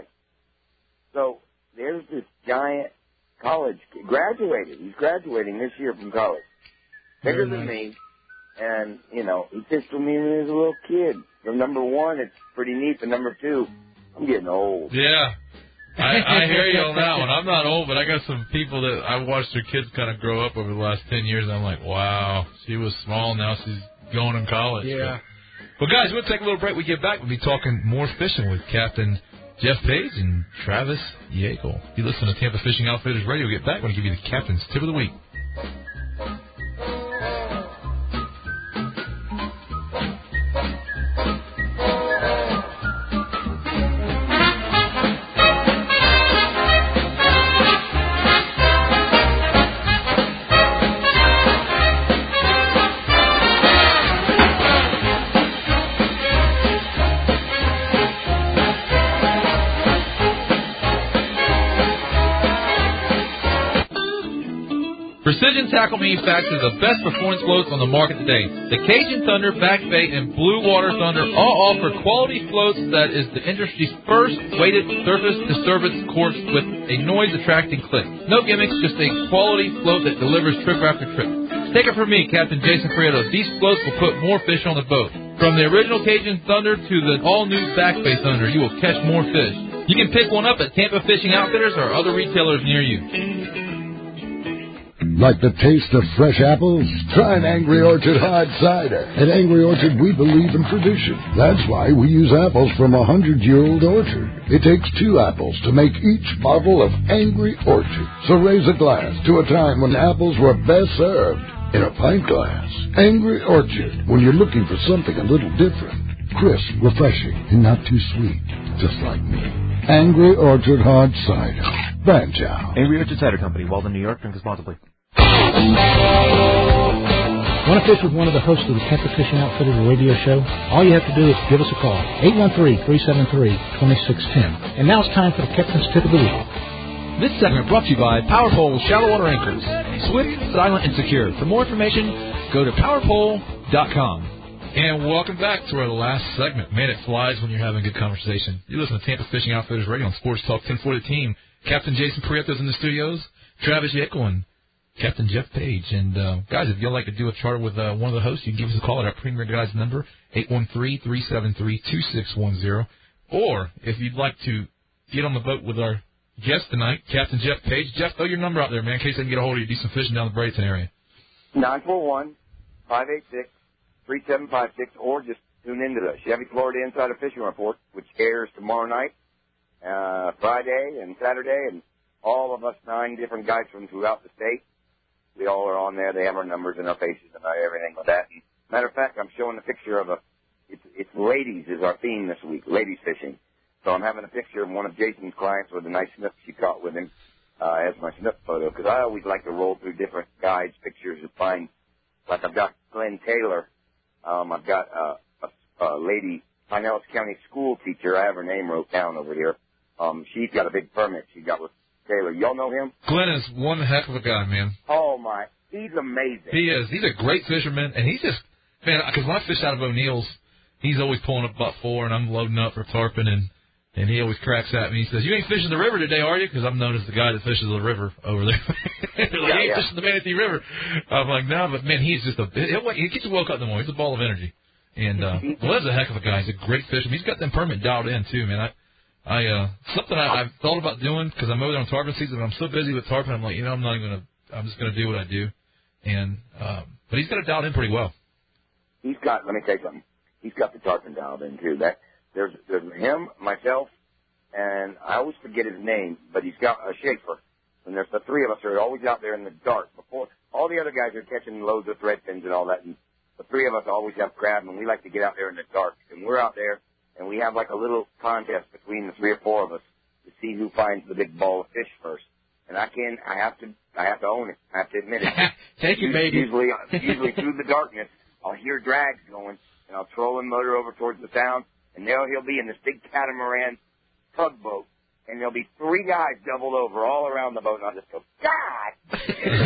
S4: So there's this giant college kid, graduated. He's graduating this year from college. Bigger than me. And, you know, he fished with me when he was a little kid. So number one, it's pretty neat. But number two, I'm getting old.
S6: Yeah. I hear you on that one. I'm not old, but I got some people that I watched their kids kind of grow up over the last 10 years, and I'm like, wow, she was small, now she's going to college.
S7: Yeah.
S6: Well, guys, we'll take a little break. We get back, we'll be talking more fishing with Captain Jeff Page and Travis Yeagle. You listen to Tampa Fishing Outfitters Radio. We'll get back. We'll give you the Captain's Tip of the Week.
S2: Precision Tackle manufactures the best performance floats on the market today. The Cajun Thunder, Back Bait, and Blue Water Thunder all offer quality floats that is the industry's first weighted surface-to-surface course with a noise-attracting click. No gimmicks, just a quality float that delivers trip after trip. Take it from me, Captain Jason Prieto. These floats will put more fish on the boat. From the original Cajun Thunder to the all-new Back Bait Thunder, you will catch more fish. You can pick one up at Tampa Fishing Outfitters or other retailers near you.
S11: Like the taste of fresh apples? Try an Angry Orchard hard cider. At Angry Orchard, we believe in tradition. That's why we use apples from a 100-year-old orchard. It takes 2 apples to make each bottle of Angry Orchard. So raise a glass to a time when apples were best served in a pint glass. Angry Orchard, when you're looking for something a little different. Crisp, refreshing, and not too sweet. Just like me. Angry Orchard hard cider. Branch out.
S12: Angry Orchard Cider Company, Walden, New York. Drink responsibly.
S13: Want to fish with one of the hosts of the Tampa Fishing Outfitters radio show? All you have to do is give us a call, 813-373-2610. And now it's time for the Captain's Tip of the Week.
S14: This segment brought to you by PowerPole Shallow Water Anchors. Swift, silent, and secure. For more information, go to powerpole.com.
S6: And welcome back to our last segment. Man, it flies when you're having a good conversation. You listen to Tampa Fishing Outfitters Radio on Sports Talk 1040 Team. Captain Jason Prieto's in the studios, Travis Yeagle, and Captain Jeff Page. And, guys, if you'd like to do a charter with one of the hosts, you can give us a call at our Premier Guys number, 813-373-2610. Or if you'd like to get on the boat with our guest tonight, Captain Jeff Page. Jeff, throw your number out there, man, in case I can get a hold of you, do some fishing down the Bradenton area.
S4: 941-586-3756, or just tune into the Chevy Florida Insider Fishing Report, which airs tomorrow night, Friday and Saturday, and all of us 9 different guys from throughout the state. We all are on there. They have our numbers and our faces and everything like that. And Matter of fact, I'm showing a picture of it's ladies is our theme this week, ladies fishing. So I'm having a picture of one of Jason's clients with a nice snook she caught with him as my snook photo, because I always like to roll through different guides' pictures and find, like I've got Glenn Taylor. I've got a lady, Pinellas County school teacher. I have her name wrote down over here. She's got a big permit she got with Taylor. Y'all know him?
S6: Glenn is one heck of a guy, man.
S4: Oh, my. He's amazing.
S6: He is. He's a great fisherman, and he's just, man, because when I fish out of O'Neill's, he's always pulling up about 4, and I'm loading up for tarpon, and he always cracks at me. He says, "You ain't fishing the river today, are you?" Because I'm known as the guy that fishes the river over there. You ain't fishing the Manatee River. I'm like, no, but, man, he's just he gets woke up in the morning. He's a ball of energy. And Glenn's a heck of a guy. He's a great fisherman. He's got them permit dialed in, too, man. Something I've thought about doing, because I'm over there on tarpon season, but I'm so busy with tarpon, I'm like, I'm just going to do what I do. And but he's got it dialed in pretty well.
S4: Let me tell you something. He's got the tarpon dialed in, too. There's him, myself, and I always forget his name, but he's got a Schaefer. And there's the three of us are always out there in the dark. Before all the other guys are catching loads of threadfins and all that, and the three of us always have crab, and we like to get out there in the dark. And we're out there, and we have like a little contest between the 3 or 4 of us to see who finds the big ball of fish first. And I have to own it. I have to admit it.
S7: Take it, baby.
S4: Usually through the darkness, I'll hear drags going, and I'll troll and motor over towards the sound, and he'll be in this big catamaran tugboat, and there'll be 3 guys doubled over all around the boat, and I'll just go, God!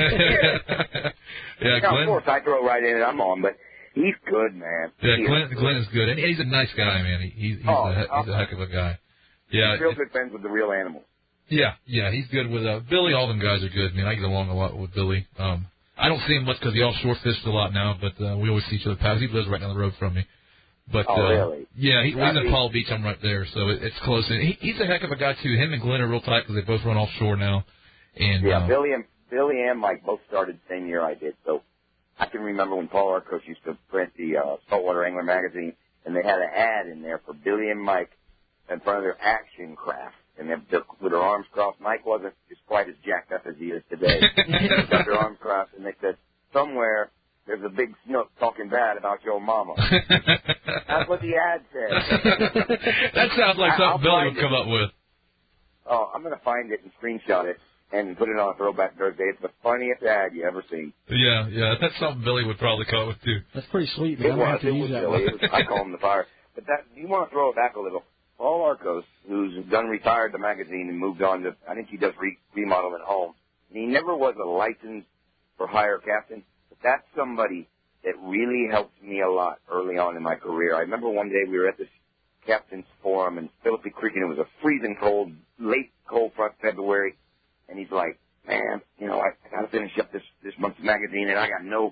S6: Yeah,
S4: now,
S6: Glenn.
S4: of course, I throw right in and I'm on, but he's good, man.
S6: Yeah, Glenn is good, and he's a nice guy, man. He's a heck of a guy. Yeah,
S4: he's real good friends with the real animals.
S6: Yeah, he's good with Billy. All them guys are good, man. I get along a lot with Billy. I don't see him much because he offshore fishes a lot now, but we always see each other pass. He lives right down the road from me. But
S4: really?
S6: Yeah, he's in Apollo Beach. I'm right there, so it's close. And he's a heck of a guy too. Him and Glenn are real tight because they both run offshore now. And
S4: yeah, Billy and Mike both started the same year I did. So I can remember when Paul Arcos used to print the Saltwater Angler magazine, and they had an ad in there for Billy and Mike in front of their action craft. And they're with their arms crossed. Mike wasn't as quite as jacked up as he is today. They got their arms crossed, and they said, "Somewhere there's a big snook talking bad about your mama." That's what the ad said.
S6: That sounds like something Billy would come up with.
S4: Oh, I'm going to find it and screenshot it and put it on Throwback Thursday. It's the funniest ad you ever seen.
S6: Yeah, that's something Billy would probably come up with, too.
S7: That's pretty sweet, man. I'm going to have to use that.
S4: I call him the fire. But you want to throw it back a little. Paul Arcos, who's done retired the magazine and moved on to, I think he does remodeling at home. He never was a licensed for hire captain, but that's somebody that really helped me a lot early on in my career. I remember one day we were at this captain's forum in Philippi Creek, and it was a freezing cold, late cold front February, and he's like, "Man, I got to finish up this month's magazine, and I got nothing.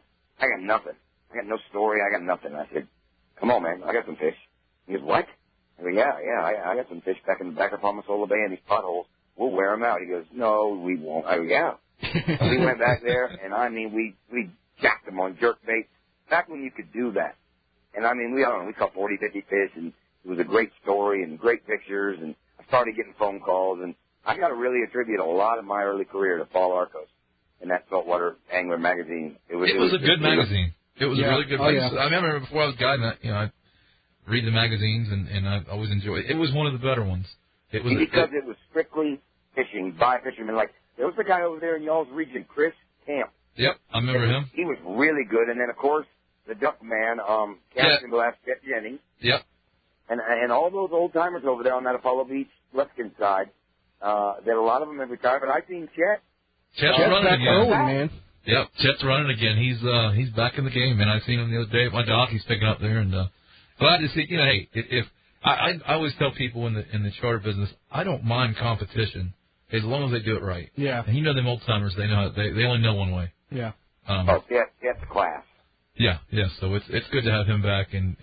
S4: I got no story. I got nothing." I said, "Come on, man, I got some fish." He goes, "What?" I go, yeah, I got some fish back in the back of Palmasola Bay in these potholes. We'll wear them out. He goes, "No, we won't." I go, "Yeah." We went back there, and I mean, we jacked them on jerk baits back when you could do that. And I mean, we caught 40, 50 fish, and it was a great story and great pictures, and I started getting phone calls, and I got to really attribute a lot of my early career to Paul Arcos and that Saltwater Angler magazine. It was
S6: a good magazine. It was a really good magazine.
S7: Yeah.
S6: I remember before I was guiding that, I read the magazines, and I always enjoy it. It was one of the better ones. It was
S4: because it was strictly fishing by fishermen. Like, there was the guy over there in y'all's region, Chris Camp.
S6: Yep, I remember him.
S4: He was really good. And then, of course, the Duck Man, Captain Glass, Chet Jennings.
S6: Yep.
S4: And all those old-timers over there on that Apollo Beach, Lufkin side, that a lot of them have retired. But I seen Chet.
S6: Chet's running again.
S7: Man.
S6: Yep, Chet's running again. He's back in the game, man. I seen him the other day at my dock. He's picking up there, and glad to see. Hey, if I always tell people in the charter business, I don't mind competition as long as they do it right.
S7: Yeah.
S6: And them old timers, they know they only know one way.
S7: Yeah.
S4: That's class.
S6: Yeah. So it's good to have him back, and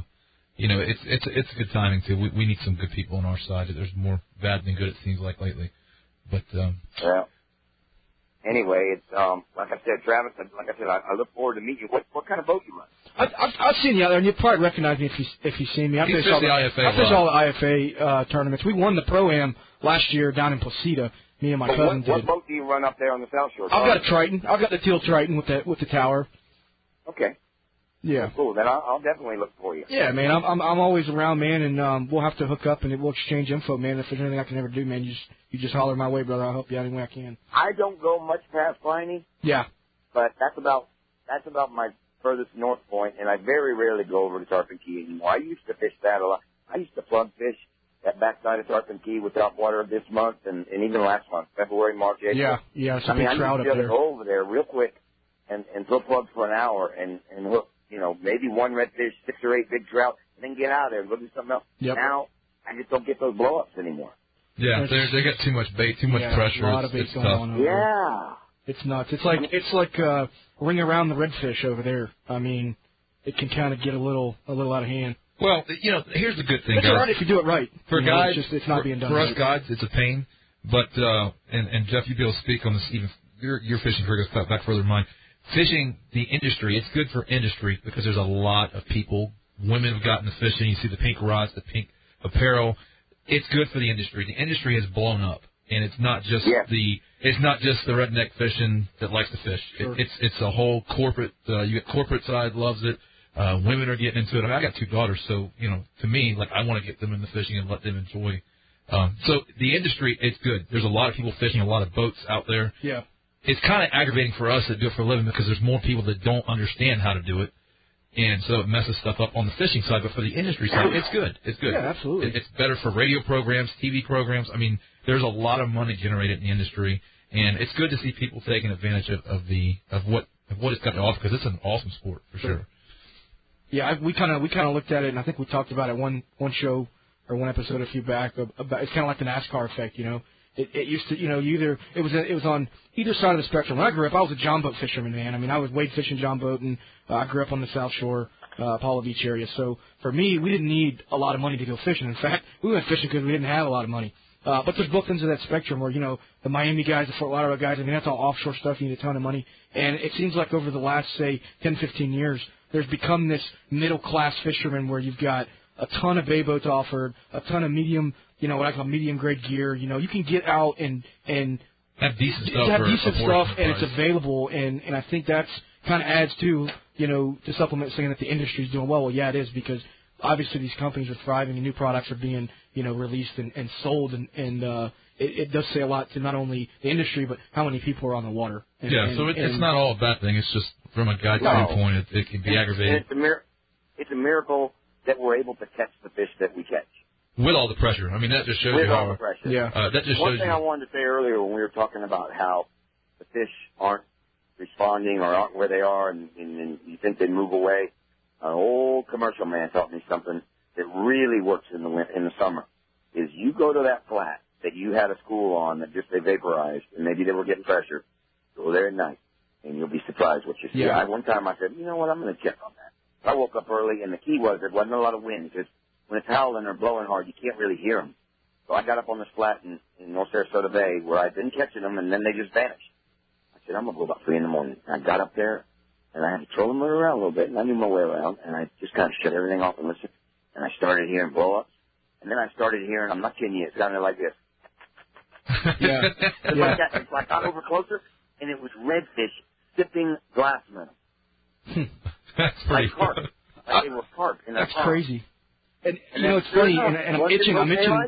S6: it's good timing too. We need some good people on our side. There's more bad than good, it seems like, lately. But
S4: well, anyway, it's like I said, Travis. Like I said, I look forward to meeting you. What kind of boat you run?
S7: I've seen you out there, and you probably recognize me if you've seen me. I fish all the IFA tournaments. We won the Pro-Am last year down in Placida. Me and my cousin did.
S4: What boat do you run up there on the South Shore?
S7: I've got a Triton. I've got the teal Triton with the tower.
S4: Okay.
S7: Yeah.
S4: Cool. Then I'll definitely look for you.
S7: Yeah, man. I'm always around, man, and we'll have to hook up and we'll exchange info, man. If there's anything I can ever do, man, you just holler my way, brother. I'll help you out any way I can.
S4: I don't go much past Piney.
S7: Yeah.
S4: But that's about my furthest north point, and I very rarely go over to Tarpon Key anymore. I used to fish that a lot. I used to plug fish that backside of Tarpon Key with top water this month and even last month, February, March, April.
S7: Yeah, it's a big trout up there.
S4: I used to go over there real quick and throw plugs for an hour and hook, maybe one redfish, 6 or 8 big trout, and then get out of there and go do something else.
S7: Yep.
S4: Now, I just don't get those blow-ups anymore.
S6: Yeah, they got too much bait, too much pressure.
S7: A lot of bait going on.
S4: Yeah.
S7: It's nuts. It's like ring around the redfish over there. I mean, it can kind of get a little out of hand.
S6: Well, here's the good thing,
S7: it's
S6: guys.
S7: all right if you do it right.
S6: For guys,
S7: it's not being done.
S6: For us
S7: right.
S6: guys, it's a pain. But and Jeff, you'd be able to speak on this. Even your fishing career goes back further than mine. Fishing the industry, it's good for industry because there's a lot of people. Women have gotten the fishing. You see the pink rods, the pink apparel. It's good for the industry. The industry has blown up, and it's not just the redneck fishing that likes to fish.
S7: Sure.
S6: It's a whole corporate. You get corporate side loves it. Women are getting into it. I mean, I got 2 daughters, so to me, I want to get them into fishing and let them enjoy. So the industry, it's good. There's a lot of people fishing, a lot of boats out there.
S7: Yeah.
S6: It's kind of aggravating for us that do it for a living because there's more people that don't understand how to do it, and so it messes stuff up on the fishing side. But for the industry side, it's good. It's good.
S7: Yeah, absolutely.
S6: It's better for radio programs, TV programs. I mean, there's a lot of money generated in the industry, and it's good to see people taking advantage of what it's got to offer because it's an awesome sport for sure.
S7: Yeah, we kind of looked at it, and I think we talked about it one show or one episode a few back about it's kind of like the NASCAR effect, It used to, it was on either side of the spectrum. When I grew up, I was a John boat fisherman, man. I mean, I was wade fishing John boat, and I grew up on the South Shore, Apollo Beach area. So for me, we didn't need a lot of money to go fishing. In fact, we went fishing because we didn't have a lot of money. But there's both ends of that spectrum where, the Miami guys, the Fort Lauderdale guys, I mean, that's all offshore stuff. You need a ton of money. And it seems like over the last, say, 10, 15 years, there's become this middle-class fisherman where you've got a ton of bay boats offered, a ton of medium, what I call medium-grade gear. You can get out and
S6: have decent stuff,
S7: and it's available. And I think that's kind of adds to, to supplement saying that the industry's doing well. Well, yeah, it is because obviously these companies are thriving and new products are being, released and sold. And it does say a lot to not only the industry, but how many people are on the water.
S6: So it's not all a bad thing. It's just from a guide standpoint, it can be aggravating.
S4: It's a miracle that we're able to catch the fish that we catch.
S6: With all the pressure. I mean, that just shows you how.
S4: With all the pressure.
S7: Yeah.
S6: That just
S4: One
S6: shows
S4: thing
S6: you.
S4: I wanted to say earlier when we were talking about how the fish aren't responding or aren't where they are and you think they move away, an old commercial man taught me something that really works in the summer, is you go to that flat that you had a school on that just they vaporized and maybe they were getting pressure, go there at night and you'll be surprised what you see.
S7: Yeah.
S4: One time I said, you know what, I'm going to check on that. I woke up early, and the key was there wasn't a lot of wind because when it's howling or blowing hard, you can't really hear them. So I got up on this flat in North Sarasota Bay where I'd been catching them, and then they just vanished. I said, I'm going to go about 3 in the morning. I got up there, and I had to troll them around a little bit, and I knew my way around, and I just kind of shut everything off and listened. And I started hearing blow-ups, and then I started hearing, I'm not kidding you, it sounded like this.
S7: Yeah.
S4: Like that. I got over closer, and it was redfish sipping glass metal.
S6: That's pretty
S4: cool. Like they were carp in
S7: That's
S4: pond.
S7: crazy. And it's funny, and I'm itching.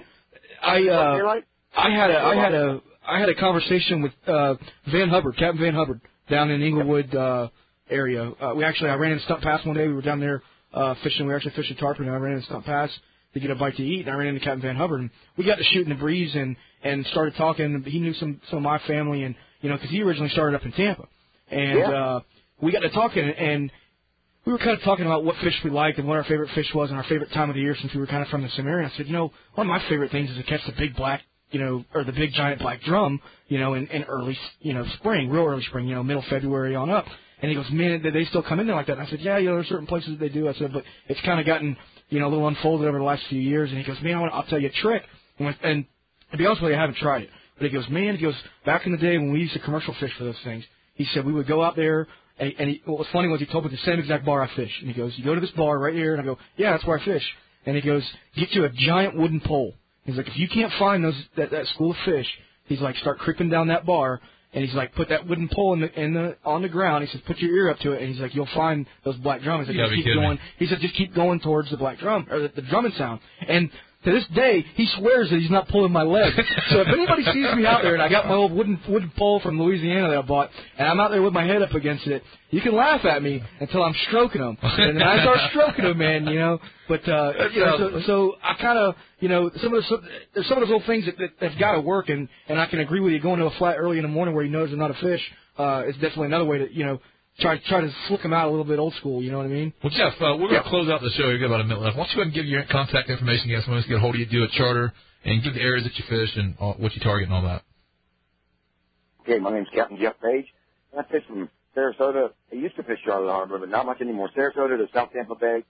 S7: I had a conversation with Van Hubbard, Captain Van Hubbard, down in Inglewood area. I ran into Stump Pass one day. We were down there fishing. We were actually fishing tarpon, and I ran into Stump Pass to get a bite to eat. And I ran into Captain Van Hubbard, and we got to shoot in the breeze and started talking. He knew some of my family, and because he originally started up in Tampa, and we got to talking and. We were kind of talking about what fish we liked and what our favorite fish was and our favorite time of the year since we were kind of from the same area. I said, one of my favorite things is to catch the big black, or the big giant black drum, in early, spring, real early spring, middle February on up. And he goes, man, did they still come in there like that? And I said, yeah, there are certain places that they do. I said, but it's kind of gotten, a little unfolded over the last few years. And he goes, man, I'll tell you a trick. And to be honest with you, I haven't tried it. But he goes, back in the day when we used to commercial fish for those things, he said we would go out there. And what was funny was he told me the same exact bar I fish. And he goes, you go to this bar right here. And I go, yeah, that's where I fish. And he goes, get you a giant wooden pole. He's like, if you can't find that school of fish, he's like, start creeping down that bar. And he's like, put that wooden pole on the ground. He says, put your ear up to it. And he's like, you'll find those black drums. He said, just keep going. He said, just keep going towards the black drum, or the drumming sound. And to this day, he swears that he's not pulling my leg. So if anybody sees me out there, and I got my old wooden pole from Louisiana that I bought, and I'm out there with my head up against it, you can laugh at me until I'm stroking them. And then I start stroking them, man, you know. But, so I kind of, you know, there's some of those little things that's got to work, and I can agree with you. Going to a flat early in the morning where you know there's not a fish is definitely another way to, you know, try to slick them out a little bit old school, you know what I mean?
S6: Well, Jeff, we're going to close out the show. We've got about a minute left. Why don't you go ahead and give your contact information again? Someone wants to get a hold of you, do a charter, and give the areas that you fish and what you target and all that.
S4: Okay, my name's Captain Jeff Page. I fish from Sarasota. I used to fish Charlotte Harbor, but not much anymore. Sarasota to South Tampa Bay,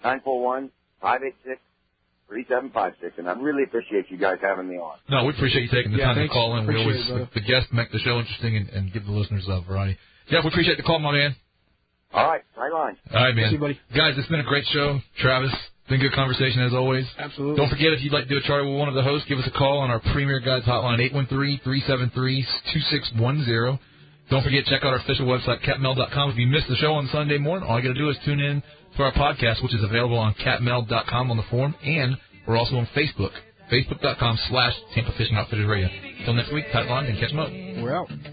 S4: 941-586-3756. And I really appreciate you guys having me on.
S6: No, we appreciate you taking the time to call in. We always, the guests make the show interesting and give the listeners a variety. Jeff, we appreciate the call, my man.
S4: All right, right on.
S6: All right, man.
S7: Thank you, buddy.
S6: Guys, it's been a great show. Travis, been good conversation as always.
S7: Absolutely.
S6: Don't forget, if you'd like to do a charter with one of the hosts, give us a call on our Premier Guides hotline, 813-373-2610. Don't forget, check out our official website, capmel.com. If you missed the show on Sunday morning, all you got to do is tune in to our podcast, which is available on capmel.com on the forum, and we're also on Facebook, facebook.com/Tampa Fishing Outfitters Radio. Until next week, tight line and catch them up.
S7: We're out.